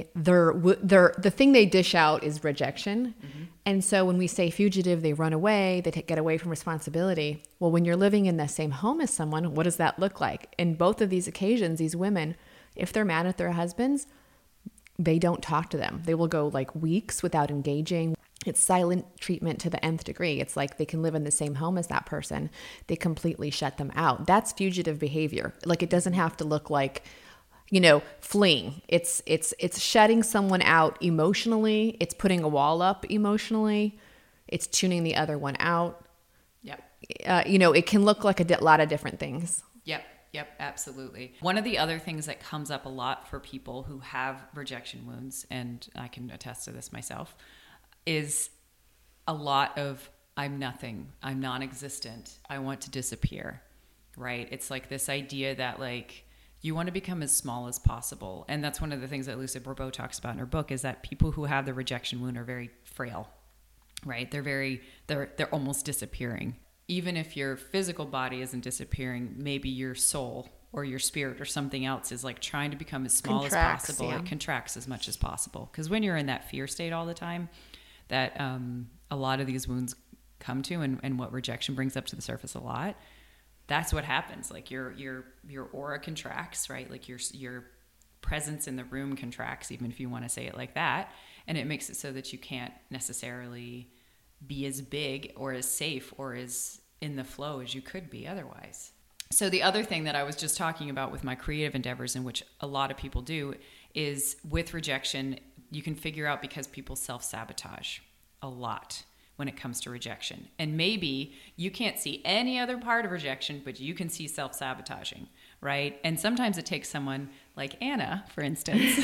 the thing they dish out is rejection. And so when we say fugitive, they run away, they get away from responsibility. Well, when you're living in the same home as someone, what does that look like? In both of these occasions, these women, if they're mad at their husbands, they don't talk to them. They will go weeks without engaging. It's silent treatment to the nth degree. It's like they can live in the same home as that person. They completely shut them out. That's fugitive behavior. It doesn't have to look like, fleeing. It's shutting someone out emotionally. It's putting a wall up emotionally. It's tuning the other one out. Yep. It can look like a lot of different things. Yep, absolutely. One of the other things that comes up a lot for people who have rejection wounds, and I can attest to this myself, is a lot of, I'm nothing, I'm non-existent, I want to disappear, right? It's this idea that you want to become as small as possible. And that's one of the things that Lucy Bourbeau talks about in her book, is that people who have the rejection wound are very frail, right? They're almost disappearing. Even if your physical body isn't disappearing, maybe your soul or your spirit or something else is trying to become as small as possible. Yeah. It contracts as much as possible. Because when you're in that fear state all the time, that a lot of these wounds come to, and what rejection brings up to the surface a lot, that's what happens. Your aura contracts, right? Your presence in the room contracts, even if you want to say it like that. And it makes it so that you can't necessarily be as big or as safe or as in the flow as you could be otherwise. So the other thing that I was just talking about with my creative endeavors, in which a lot of people do, is with rejection, you can figure out because people self-sabotage a lot when it comes to rejection. And maybe you can't see any other part of rejection, but you can see self-sabotaging, right? And sometimes it takes someone like Anna, for instance,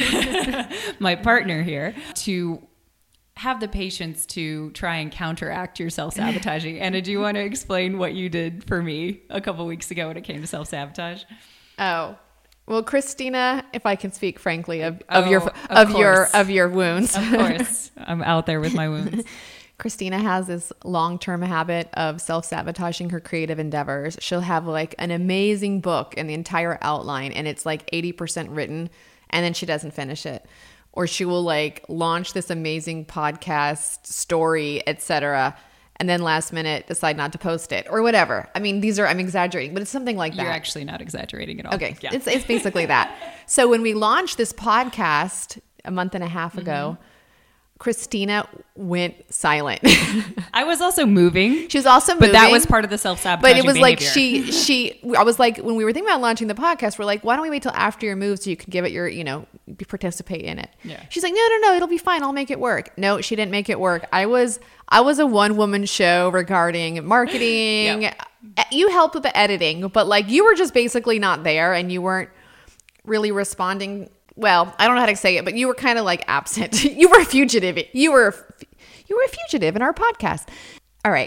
my partner here, to have the patience to try and counteract your self-sabotaging. Anna, do you want to explain what you did for me a couple weeks ago when it came to self-sabotage? Oh, well, Christina, if I can speak frankly of Oh, your of your wounds. Of course, I'm out there with my wounds. Christina has this long-term habit of self-sabotaging her creative endeavors. She'll have like an amazing book and the entire outline, and it's like 80% written, and then she doesn't finish it. Or she will like launch this amazing podcast story, etc., and then last minute decide not to post it or whatever. I mean, I'm exaggerating, but it's something like that. You're actually not exaggerating at all. Okay. Yeah. It's basically that. So when we launched this podcast a month and a half ago, Christina went silent. I was also moving. She was also moving. But that was part of the self-sabotaging But it was behavior. like I was like, when we were thinking about launching the podcast, we're like, why don't we wait till after your move so you can give it your, participate in it. Yeah. She's like, no, it'll be fine. I'll make it work. No, she didn't make it work. I was a one-woman show regarding marketing. Yep. You helped with the editing, but like you were just basically not there and you weren't really responding. Well, I don't know how to say it, but you were kind of like absent. You were a fugitive. You were a fugitive in our podcast. All right.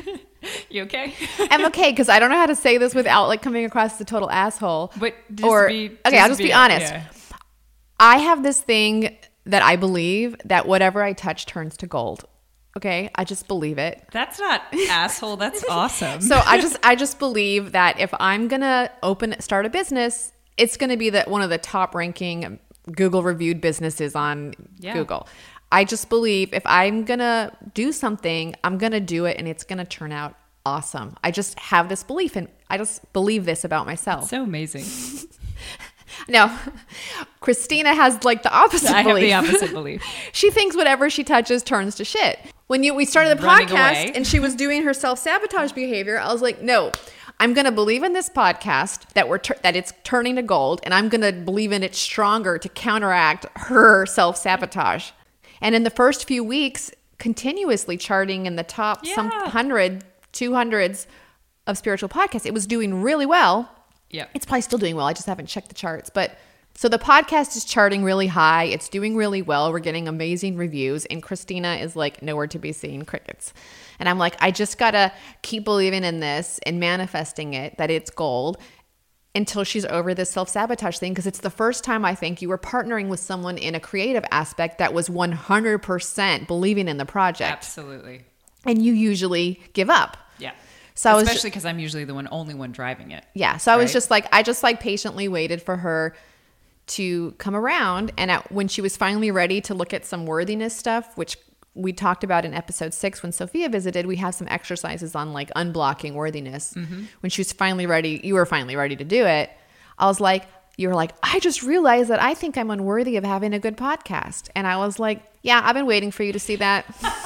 You okay? I'm okay because I don't know how to say this without like coming across as a total asshole. But I'll just be honest. Yeah. I have this thing that I believe that whatever I touch turns to gold. Okay, I just believe it. That's not asshole. That's awesome. So I just believe that if I'm gonna start a business, it's gonna be one of the top ranking Google reviewed businesses on Google. I just believe if I'm gonna do something, I'm gonna do it and it's gonna turn out awesome. I just have this belief and I just believe this about myself. So amazing. No, Christina has like the opposite belief. have the opposite belief. She thinks whatever she touches turns to shit. When we started the Running podcast away. and she was doing her self-sabotage behavior, I was like, no, I'm going to believe in this podcast that it's turning to gold, and I'm going to believe in it stronger to counteract her self-sabotage. And in the first few weeks, continuously charting in the top some 100, 200s of spiritual podcasts, it was doing really well. Yeah. It's probably still doing well. I just haven't checked the charts. But so the podcast is charting really high. It's doing really well. We're getting amazing reviews. And Christina is like nowhere to be seen, crickets. And I'm like, I just got to keep believing in this and manifesting it, that it's gold, until she's over this self-sabotage thing. Because it's the first time I think you were partnering with someone in a creative aspect that was 100% believing in the project. Absolutely. And you usually give up. Yeah. So especially because I'm usually the only one driving it. Yeah. So I was Right? just like, I just like patiently waited for her to come around. And when she was finally ready to look at some worthiness stuff, which we talked about in episode 6, when Sophia visited, we have some exercises on like unblocking worthiness. Mm-hmm. When she was finally ready, you were finally ready to do it. I was like, you were like, I just realized that I think I'm unworthy of having a good podcast. And I was like, yeah, I've been waiting for you to see that.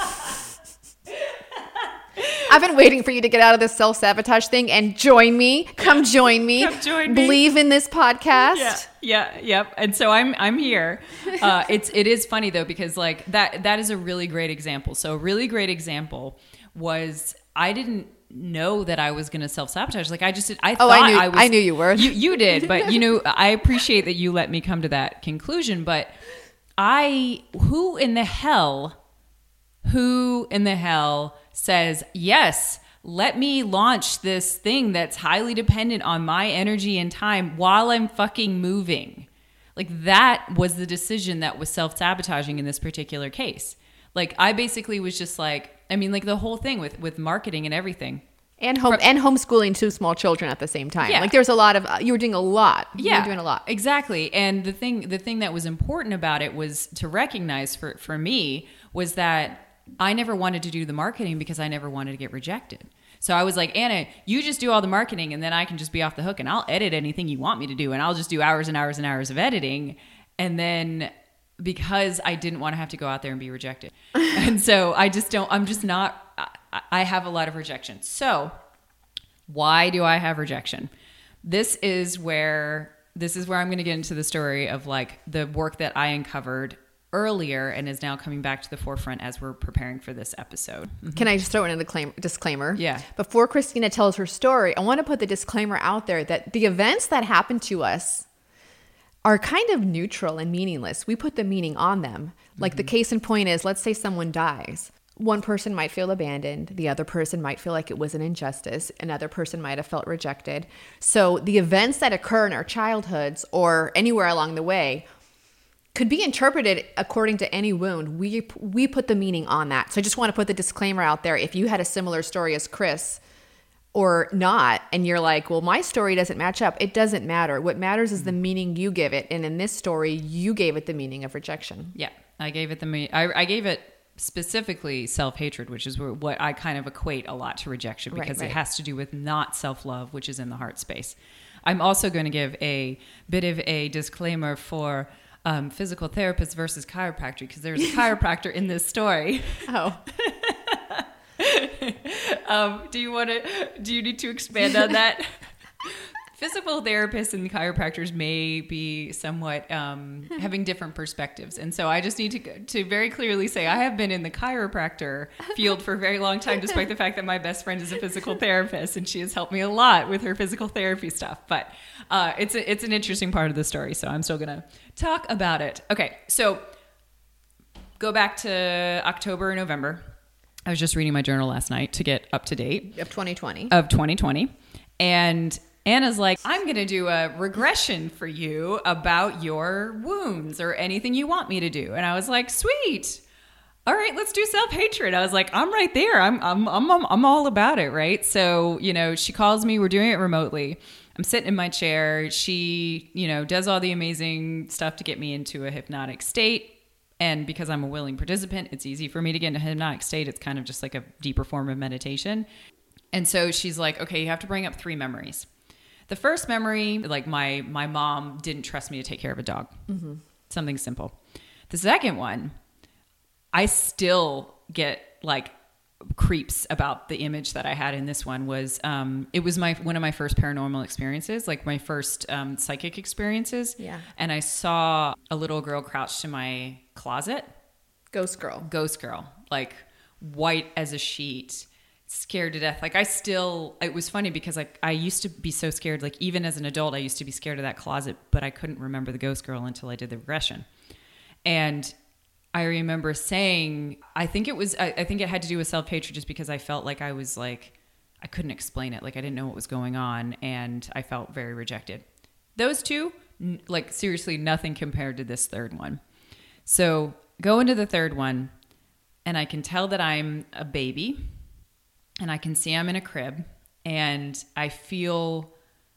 I've been waiting for you to get out of this self-sabotage thing and join me. Come join me. Come join me. Believe in this podcast. Yep. And so I'm here. It is funny though, because like that is a really great example. So a really great example was I didn't know that I was going to self-sabotage. Like I knew you were. You did, but I appreciate that you let me come to that conclusion. But who in the hell says, yes, let me launch this thing that's highly dependent on my energy and time while I'm fucking moving? Like that was the decision that was self-sabotaging in this particular case. Like I basically was just like, I mean, like the whole thing with marketing and everything. And homeschooling 2 small children at the same time. Yeah. Like there's a lot of, you were doing a lot. Yeah, You were doing a lot. Exactly. And the thing that was important about it was to recognize for me was that I never wanted to do the marketing because I never wanted to get rejected. So I was like, Anna, you just do all the marketing and then I can just be off the hook and I'll edit anything you want me to do. And I'll just do hours and hours and hours of editing. And because I didn't want to have to go out there and be rejected. And so I have a lot of rejection. So why do I have rejection? This is where I'm going to get into the story of like the work that I uncovered earlier and is now coming back to the forefront as we're preparing for this episode. Can I just throw in a disclaimer? Yeah. Before Christina tells her story, I want to put the disclaimer out there that the events that happen to us are kind of neutral and meaningless. We put the meaning on them. Like the case in point is, let's say someone dies. One person might feel abandoned. The other person might feel like it was an injustice. Another person might have felt rejected. So the events that occur in our childhoods or anywhere along the way could be interpreted according to any wound. We put the meaning on that. So I just want to put the disclaimer out there. If you had a similar story as Chris or not, and you're like, well, my story doesn't match up, it doesn't matter. What matters is the meaning you give it. And in this story, you gave it the meaning of rejection. Yeah, I gave it I gave it specifically self-hatred, which is what I kind of equate a lot to rejection, because it has to do with not self-love, which is in the heart space. I'm also going to give a bit of a disclaimer for physical therapist versus chiropractor, because there's a chiropractor in this story. Oh. Do you need to expand on that? Physical therapists and chiropractors may be somewhat having different perspectives. And so I just need to very clearly say I have been in the chiropractor field for a very long time, despite the fact that my best friend is a physical therapist and she has helped me a lot with her physical therapy stuff. But it's an interesting part of the story, so I'm still going to talk about it. Okay, so go back to October and November. I was just reading my journal last night to get up to date. Of 2020. And Anna's like, I'm going to do a regression for you about your wounds or anything you want me to do. And I was like, sweet. All right, let's do self-hatred. I was like, I'm right there. I'm all about it, right? So, she calls me. We're doing it remotely. I'm sitting in my chair. She, does all the amazing stuff to get me into a hypnotic state. And because I'm a willing participant, it's easy for me to get into a hypnotic state. It's kind of just like a deeper form of meditation. And so she's like, okay, you have to bring up 3 memories. The first memory, like my mom didn't trust me to take care of a dog. Mm-hmm. Something simple. The second one, I still get like creeps about the image that I had in this one was, it was one of my first paranormal experiences, like my first psychic experiences. Yeah. And I saw a little girl crouched in my closet. Ghost girl, like white as a sheet. Scared to death. Like it was funny because I used to be so scared, like even as an adult, I used to be scared of that closet, but I couldn't remember the ghost girl until I did the regression. And I remember saying, I think it had to do with self-hatred, just because I felt like I was like, I couldn't explain it. Like I didn't know what was going on and I felt very rejected. Those 2, like seriously, nothing compared to this third one. So go into the third one and I can tell that I'm a baby. And I can see I'm in a crib, and I feel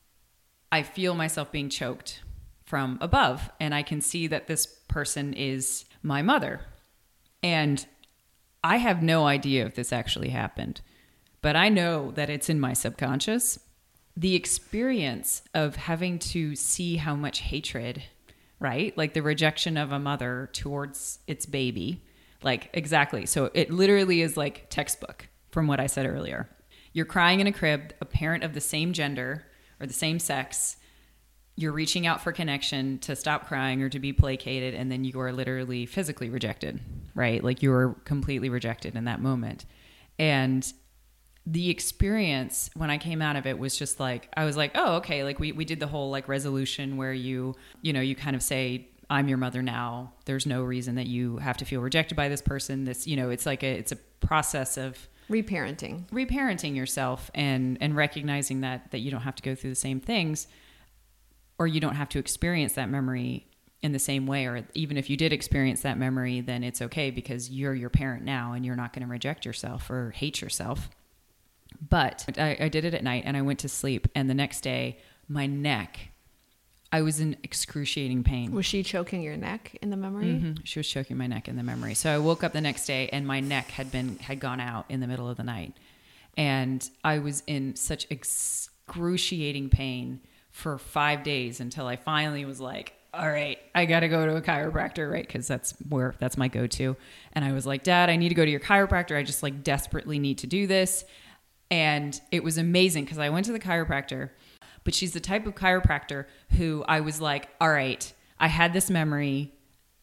myself being choked from above, and I can see that this person is my mother. And I have no idea if this actually happened, but I know that it's in my subconscious. The experience of having to see how much hatred, right? Like the rejection of a mother towards its baby, like exactly. So it literally is like textbook. From what I said earlier, you're crying in a crib, a parent of the same gender or the same sex, you're reaching out for connection to stop crying or to be placated, and then you are literally physically rejected, right? Like you were completely rejected in that moment. And the experience when I came out of it was just like, I was like, oh, okay. Like we did the whole like resolution where you kind of say, I'm your mother now. There's no reason that you have to feel rejected by this person. This, it's like it's a process of reparenting yourself and recognizing that you don't have to go through the same things, or you don't have to experience that memory in the same way. Or even if you did experience that memory, then it's okay because you're your parent now and you're not going to reject yourself or hate yourself. But I did it at night and I went to sleep, and the next day my neck, I was in excruciating pain. Was she choking your neck in the memory? Mm-hmm. She was choking my neck in the memory. So I woke up the next day and my neck had gone out in the middle of the night. And I was in such excruciating pain for 5 days until I finally was like, all right, I got to go to a chiropractor, right? Because that's my go-to. And I was like, Dad, I need to go to your chiropractor. I just like desperately need to do this. And it was amazing because I went to the chiropractor. But she's the type of chiropractor who I was like, all right, I had this memory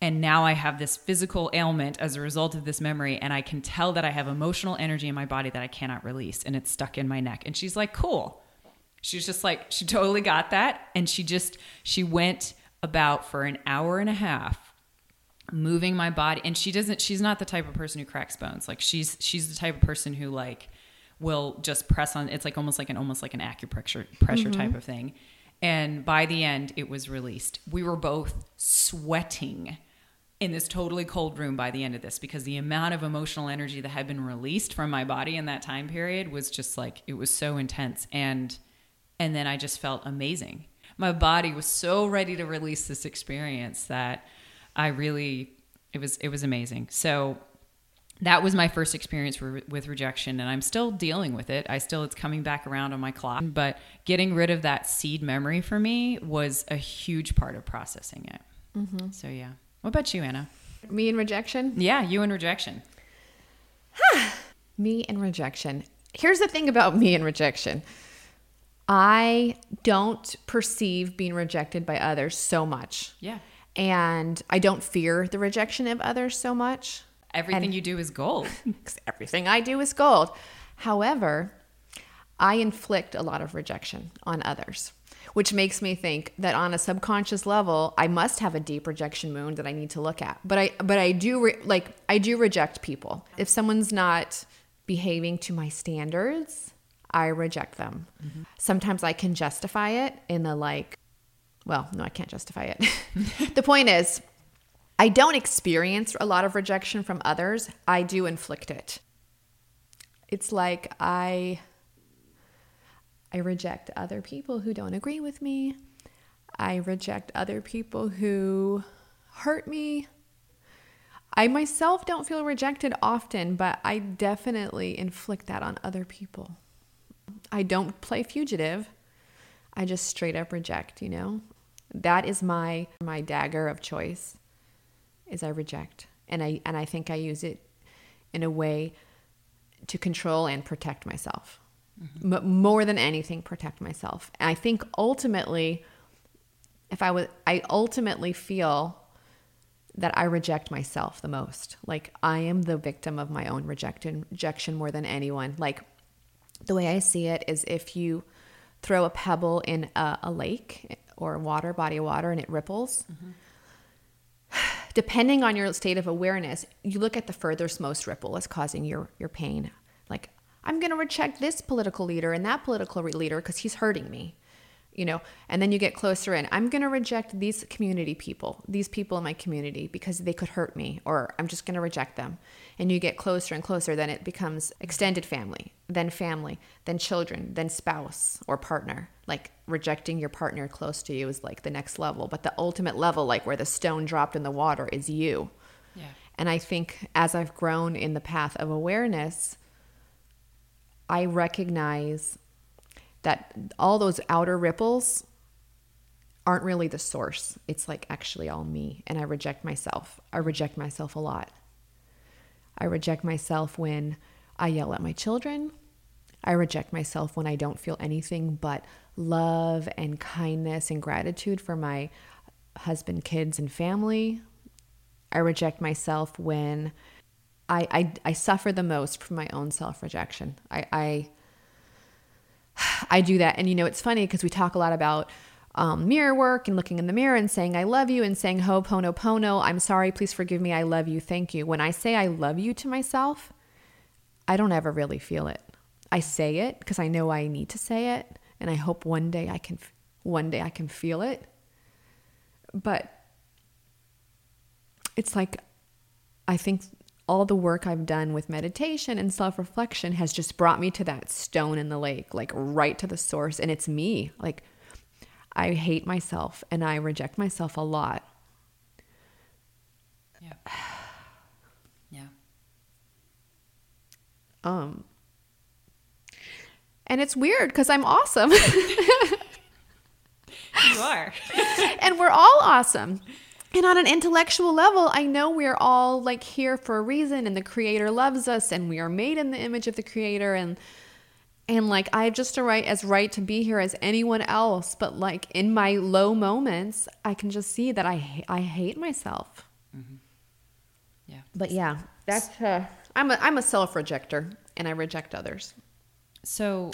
And now I have this physical ailment as a result of this memory. And I can tell that I have emotional energy in my body that I cannot release. And it's stuck in my neck. And she's like, cool. She's just like, she totally got that. And she went about for an hour and a half moving my body. And she's not the type of person who cracks bones. Like she's the type of person who like will just press on. It's like almost like an acupressure pressure type of thing. And by the end, it was released. We were both sweating in this totally cold room by the end of this, because the amount of emotional energy that had been released from my body in that time period was just like, it was so intense. And then I just felt amazing. My body was so ready to release this experience that it was amazing. So that was my first experience with rejection, and I'm still dealing with it. It's coming back around on my clock, but getting rid of that seed memory for me was a huge part of processing it. Mm-hmm. So yeah. What about you, Anna? Me and rejection? Yeah, you and rejection. Me and rejection. Here's the thing about me and rejection. I don't perceive being rejected by others so much. Yeah. And I don't fear the rejection of others so much. Everything you do is gold. Everything I do is gold. However, I inflict a lot of rejection on others, which makes me think that on a subconscious level, I must have a deep rejection wound that I need to look at. But I do reject people. If someone's not behaving to my standards, I reject them. Mm-hmm. Sometimes I can justify it in the no, I can't justify it. The point is, I don't experience a lot of rejection from others. I do inflict it. It's like I reject other people who don't agree with me. I reject other people who hurt me. I myself don't feel rejected often, but I definitely inflict that on other people. I don't play fugitive. I just straight up reject, That is my dagger of choice, is I reject. And I think I use it in a way to control and protect myself. Mm-hmm. But more than anything, protect myself. And I think ultimately, I ultimately feel that I reject myself the most. Like I am the victim of my own rejection more than anyone. Like the way I see it is if you throw a pebble in a lake or body of water, and it ripples. Mm-hmm. Depending on your state of awareness, you look at the furthest most ripple that's causing your pain. Like, I'm going to reject this political leader and that political leader because he's hurting me, and then you get closer in. I'm going to reject these these people in my community because they could hurt me, or I'm just going to reject them. And you get closer and closer, then it becomes extended family, then children, then spouse or partner. Like rejecting your partner close to you is like the next level. But the ultimate level, like where the stone dropped in the water, is you. Yeah. And I think as I've grown in the path of awareness, I recognize that all those outer ripples aren't really the source. It's like actually all me. And I reject myself. I reject myself a lot. I reject myself when I yell at my children. I reject myself when I don't feel anything but love and kindness and gratitude for my husband, kids, and family. I reject myself when I suffer the most from my own self-rejection. I do that. And it's funny because we talk a lot about mirror work and looking in the mirror and saying I love you and saying ho'oponopono, I'm sorry, please forgive me, I love you, thank you. When I say I love you to myself, I don't ever really feel it. I say it because I know I need to say it, and I hope one day I can feel it. But it's like, I think all the work I've done with meditation and self-reflection has just brought me to that stone in the lake, like right to the source. And it's me. Like, I hate myself and I reject myself a lot. Yeah. Yeah. And it's weird because I'm awesome. You are. And we're all awesome. And on an intellectual level, I know we're all like here for a reason, and the Creator loves us, and we are made in the image of the Creator, and like I have just as right to be here as anyone else. But like in my low moments, I can just see that I hate myself. Yeah. But yeah, that's I'm a self-rejecter and I reject others. So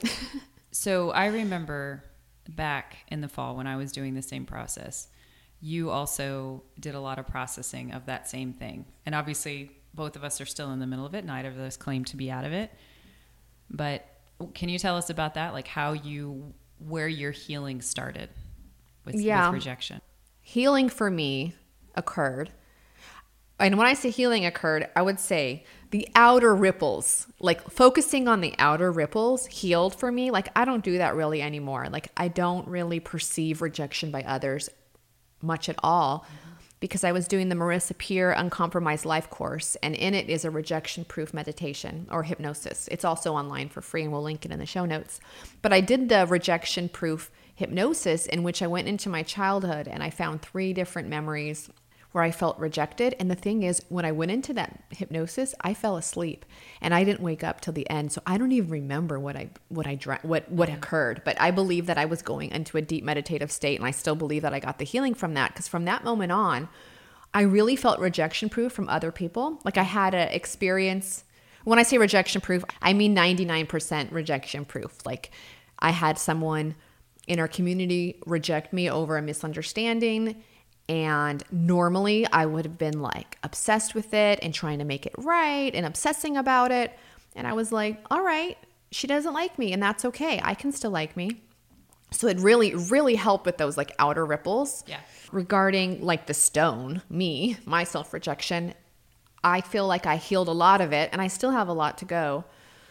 I remember back in the fall when I was doing the same process, you also did a lot of processing of that same thing. And obviously both of us are still in the middle of it. Neither of us claim to be out of it. But can you tell us about that? Like where your healing started with rejection? Healing for me occurred. And when I say healing occurred, I would say the outer ripples, like focusing on the outer ripples healed for me. Like I don't do that really anymore. Like I don't really perceive rejection by others much at all because I was doing the Marissa Peer Uncompromised Life course, and in it is a rejection-proof meditation or hypnosis. It's also online for free, and we'll link it in the show notes. But I did the rejection-proof hypnosis in which I went into my childhood and I found 3 different memories where I felt rejected. And the thing is, when I went into that hypnosis, I fell asleep and I didn't wake up till the end. So I don't even remember what occurred. But I believe that I was going into a deep meditative state, and I still believe that I got the healing from that, because from that moment on, I really felt rejection proof from other people. Like I had an experience. When I say rejection proof, I mean 99% rejection proof. Like I had someone in our community reject me over a misunderstanding. And normally I would have been like obsessed with it and trying to make it right and obsessing about it. And I was like, all right, she doesn't like me and that's okay. I can still like me. So it really, really helped with those like outer ripples. Yeah. Regarding like the stone, my self-rejection, I feel like I healed a lot of it and I still have a lot to go.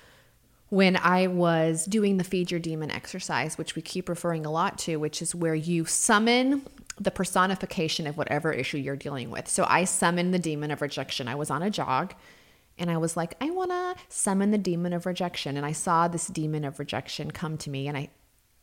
When I was doing the Feed Your Demon exercise, which we keep referring a lot to, which is where you summon the personification of whatever issue you're dealing with. So I summoned the demon of rejection. I was on a jog and I was like, I want to summon the demon of rejection. And I saw this demon of rejection come to me, and I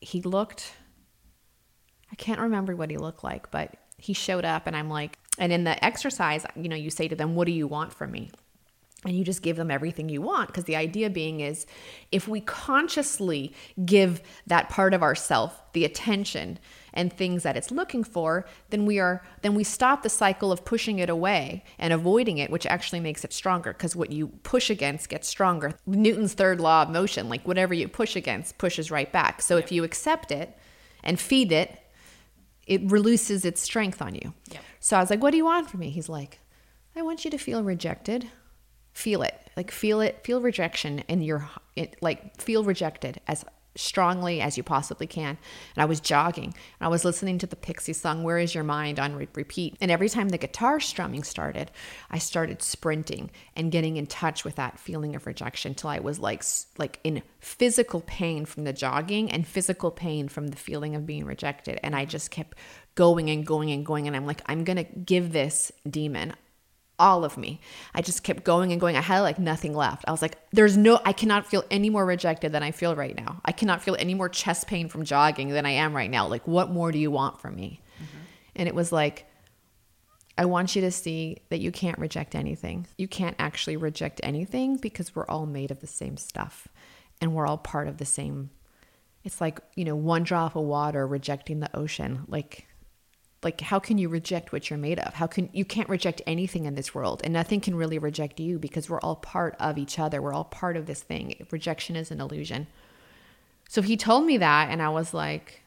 can't remember what he looked like, but he showed up, and I'm like, and in the exercise, you say to them, what do you want from me? And you just give them everything you want, because the idea being is if we consciously give that part of ourself the attention and things that it's looking for, then we stop the cycle of pushing it away and avoiding it, which actually makes it stronger, because what you push against gets stronger. Newton's 3rd law of motion, like whatever you push against pushes right back. So if you accept it and feed it, it releases its strength on you. Yep. So I was like, what do you want from me? He's like, I want you to feel rejected. Feel it, feel rejection feel rejected as strongly as you possibly can. And I was jogging and I was listening to the Pixie song, Where Is Your Mind, on repeat. And every time the guitar strumming started, I started sprinting and getting in touch with that feeling of rejection till I was like in physical pain from the jogging and physical pain from the feeling of being rejected. And I just kept going and going and going. And I'm like, I'm going to give this all of me. I just kept going and going. I had like nothing left. I was like, I cannot feel any more rejected than I feel right now. I cannot feel any more chest pain from jogging than I am right now. Like, what more do you want from me? Mm-hmm. And it was like, I want you to see that you can't reject anything. You can't actually reject anything, because we're all made of the same stuff and we're all part of the same. It's like, one drop of water rejecting the ocean. Like how can you reject what you're made of? You can't reject anything in this world, and nothing can really reject you, because we're all part of each other. We're all part of this thing. Rejection is an illusion. So he told me that, and I was like,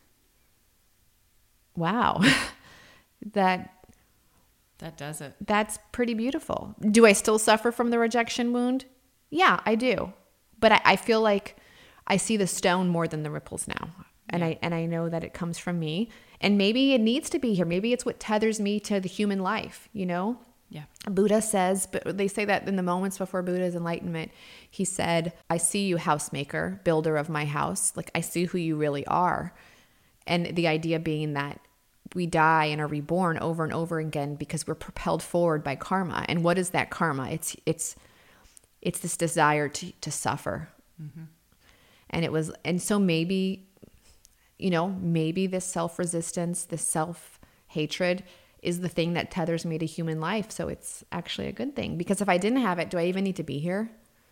wow, that does it. That's pretty beautiful. Do I still suffer from the rejection wound? Yeah, I do. But I feel like I see the stone more than the ripples now. And I know that it comes from me, and maybe it needs to be here. Maybe it's what tethers me to the human life, Yeah. Buddha says, but they say that in the moments before Buddha's enlightenment, he said, I see you, housemaker, builder of my house. Like, I see who you really are. And the idea being that we die and are reborn over and over again because we're propelled forward by karma. And what is that karma? It's this desire to suffer. Mm-hmm. And so maybe this self-resistance, this self-hatred is the thing that tethers me to human life. So it's actually a good thing, because if I didn't have it, do I even need to be here?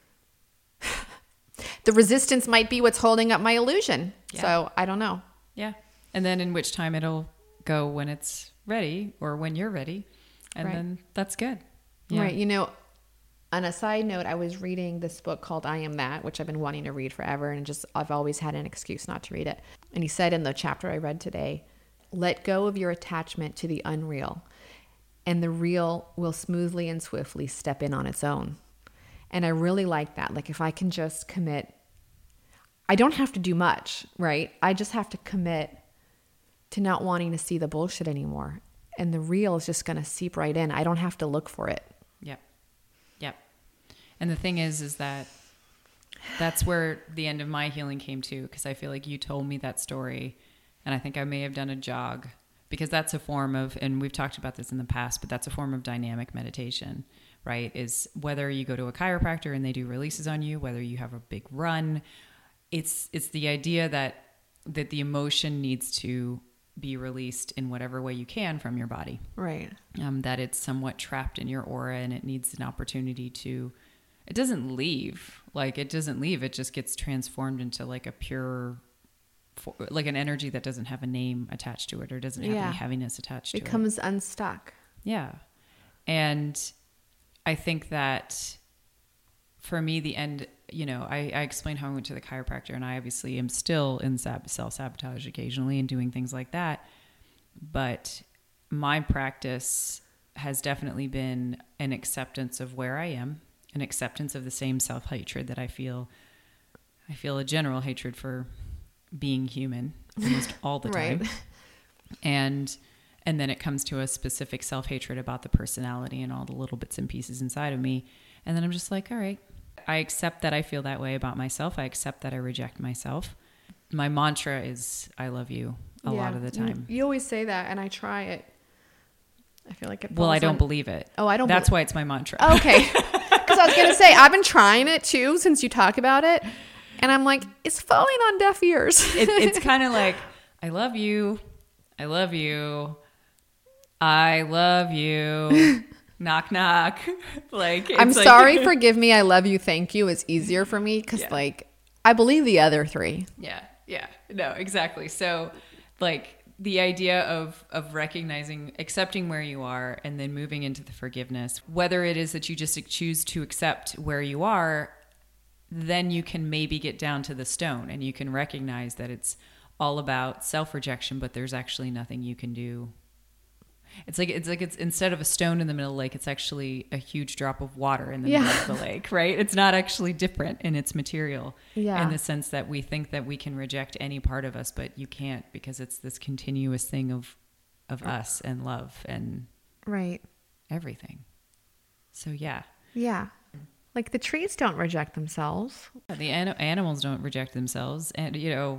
The resistance might be what's holding up my illusion. Yeah. So I don't know. Yeah. And then in which time it'll go when it's ready, or when you're ready. And Right. then that's good. Yeah. Right. You know, on a side note, I was reading this book called I Am That, which I've been wanting to read forever. And I've always had an excuse not to read it. And he said in the chapter I read today, let go of your attachment to the unreal, and the real will smoothly and swiftly step in on its own. And I really like that. Like, if I can just commit, I don't have to do much, right? I just have to commit to not wanting to see the bullshit anymore. And the real is just going to seep right in. I don't have to look for it. Yep. Yep. And the thing is that's where the end of my healing came to, because I feel like you told me that story, and I think I may have done a jog, because that's a form of, and we've talked about this in the past, but that's a form of dynamic meditation, right? Is whether you go to a chiropractor and they do releases on you, whether you have a big run, it's the idea that the emotion needs to be released in whatever way you can from your body. Right. That it's somewhat trapped in your aura, and it needs an opportunity to, it doesn't leave. It just gets transformed into like a pure, like an energy that doesn't have a name attached to it, or doesn't have any heaviness attached to it. Becomes unstuck. Yeah. And I think that for me, the end, I explained how I went to the chiropractor, and I obviously am still in self-sabotage occasionally and doing things like that. But my practice has definitely been an acceptance of where I am, an acceptance of the same self-hatred that I feel. I feel a general hatred for being human almost all the time. Right. And then it comes to a specific self-hatred about the personality and all the little bits and pieces inside of me. And then I'm just like, all right, I accept that I feel that way about myself. I accept that I reject myself. My mantra is, I love you a lot of the time. You always say that, and I try it. I feel like it falls Well, I don't on- believe it. Oh, I don't That's why it's my mantra. Okay. Because I was going to say, I've been trying it too since you talk about it. And I'm like, it's falling on deaf ears. It's kind of like, I love you. I love you. I love you. Knock, knock. I'm sorry, forgive me, I love you, thank you is easier for me because I believe the other three. Yeah. No, exactly. So the idea of recognizing, accepting where you are, and then moving into the forgiveness, whether it is that you just choose to accept where you are, then you can maybe get down to the stone, and you can recognize that it's all about self-rejection, but there's actually nothing you can do. It's instead of a stone in the middle of the lake, it's actually a huge drop of water in the middle of the lake, right? It's not actually different in its material in the sense that we think that we can reject any part of us, but you can't, because it's this continuous thing of us and love and everything. So yeah. Like the trees don't reject themselves. The animals don't reject themselves, and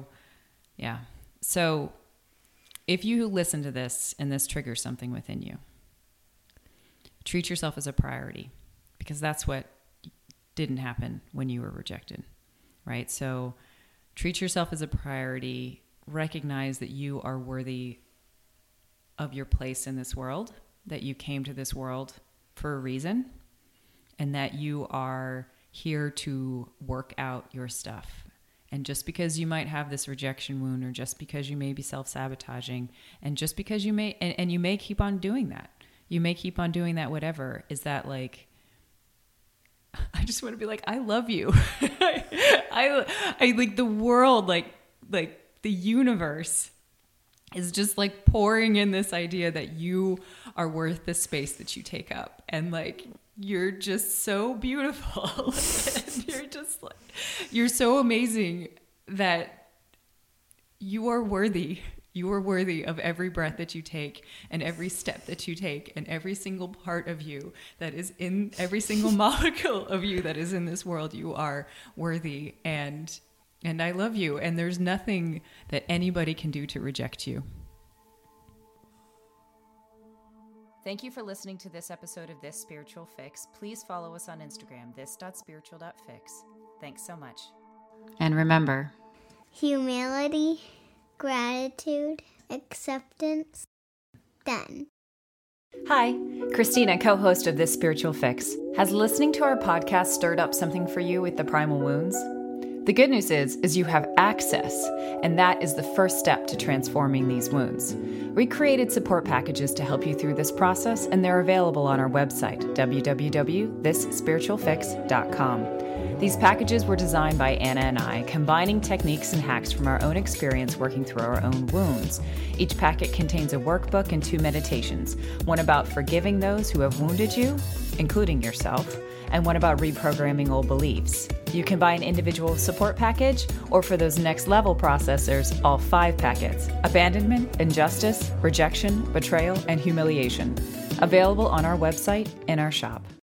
so if you listen to this and this triggers something within you, treat yourself as a priority, because that's what didn't happen when you were rejected, right? So treat yourself as a priority. Recognize that you are worthy of your place in this world, that you came to this world for a reason, and that you are here to work out your stuff. And just because you might have this rejection wound, or just because you may be self-sabotaging, and just because you may, and you may keep on doing that, whatever, is that I just want to be like, I love you. I like the world, like the universe is just pouring in this idea that you are worth the space that you take up. And you're just so beautiful. And you're so amazing that you are worthy. You are worthy of every breath that you take, and every step that you take, and every single part of you that is in every single molecule of you that is in this world. You are worthy, and I love you. And there's nothing that anybody can do to reject you. Thank you for listening to this episode of This Spiritual Fix. Please follow us on Instagram, this.spiritual.fix. Thanks so much. And remember, humility, gratitude, acceptance, done. Hi, Christina, co-host of This Spiritual Fix. Has listening to our podcast stirred up something for you with the primal wounds? The good news is you have access, and that is the first step to transforming these wounds. We created support packages to help you through this process, and they're available on our website, www.thisspiritualfix.com. These packages were designed by Anna and I, combining techniques and hacks from our own experience working through our own wounds. Each packet contains a workbook and 2 meditations, one about forgiving those who have wounded you, including yourself, and one about reprogramming old beliefs. You can buy an individual support package, or for those next level processors, all 5 packets: abandonment, injustice, rejection, betrayal, and humiliation. Available on our website in our shop.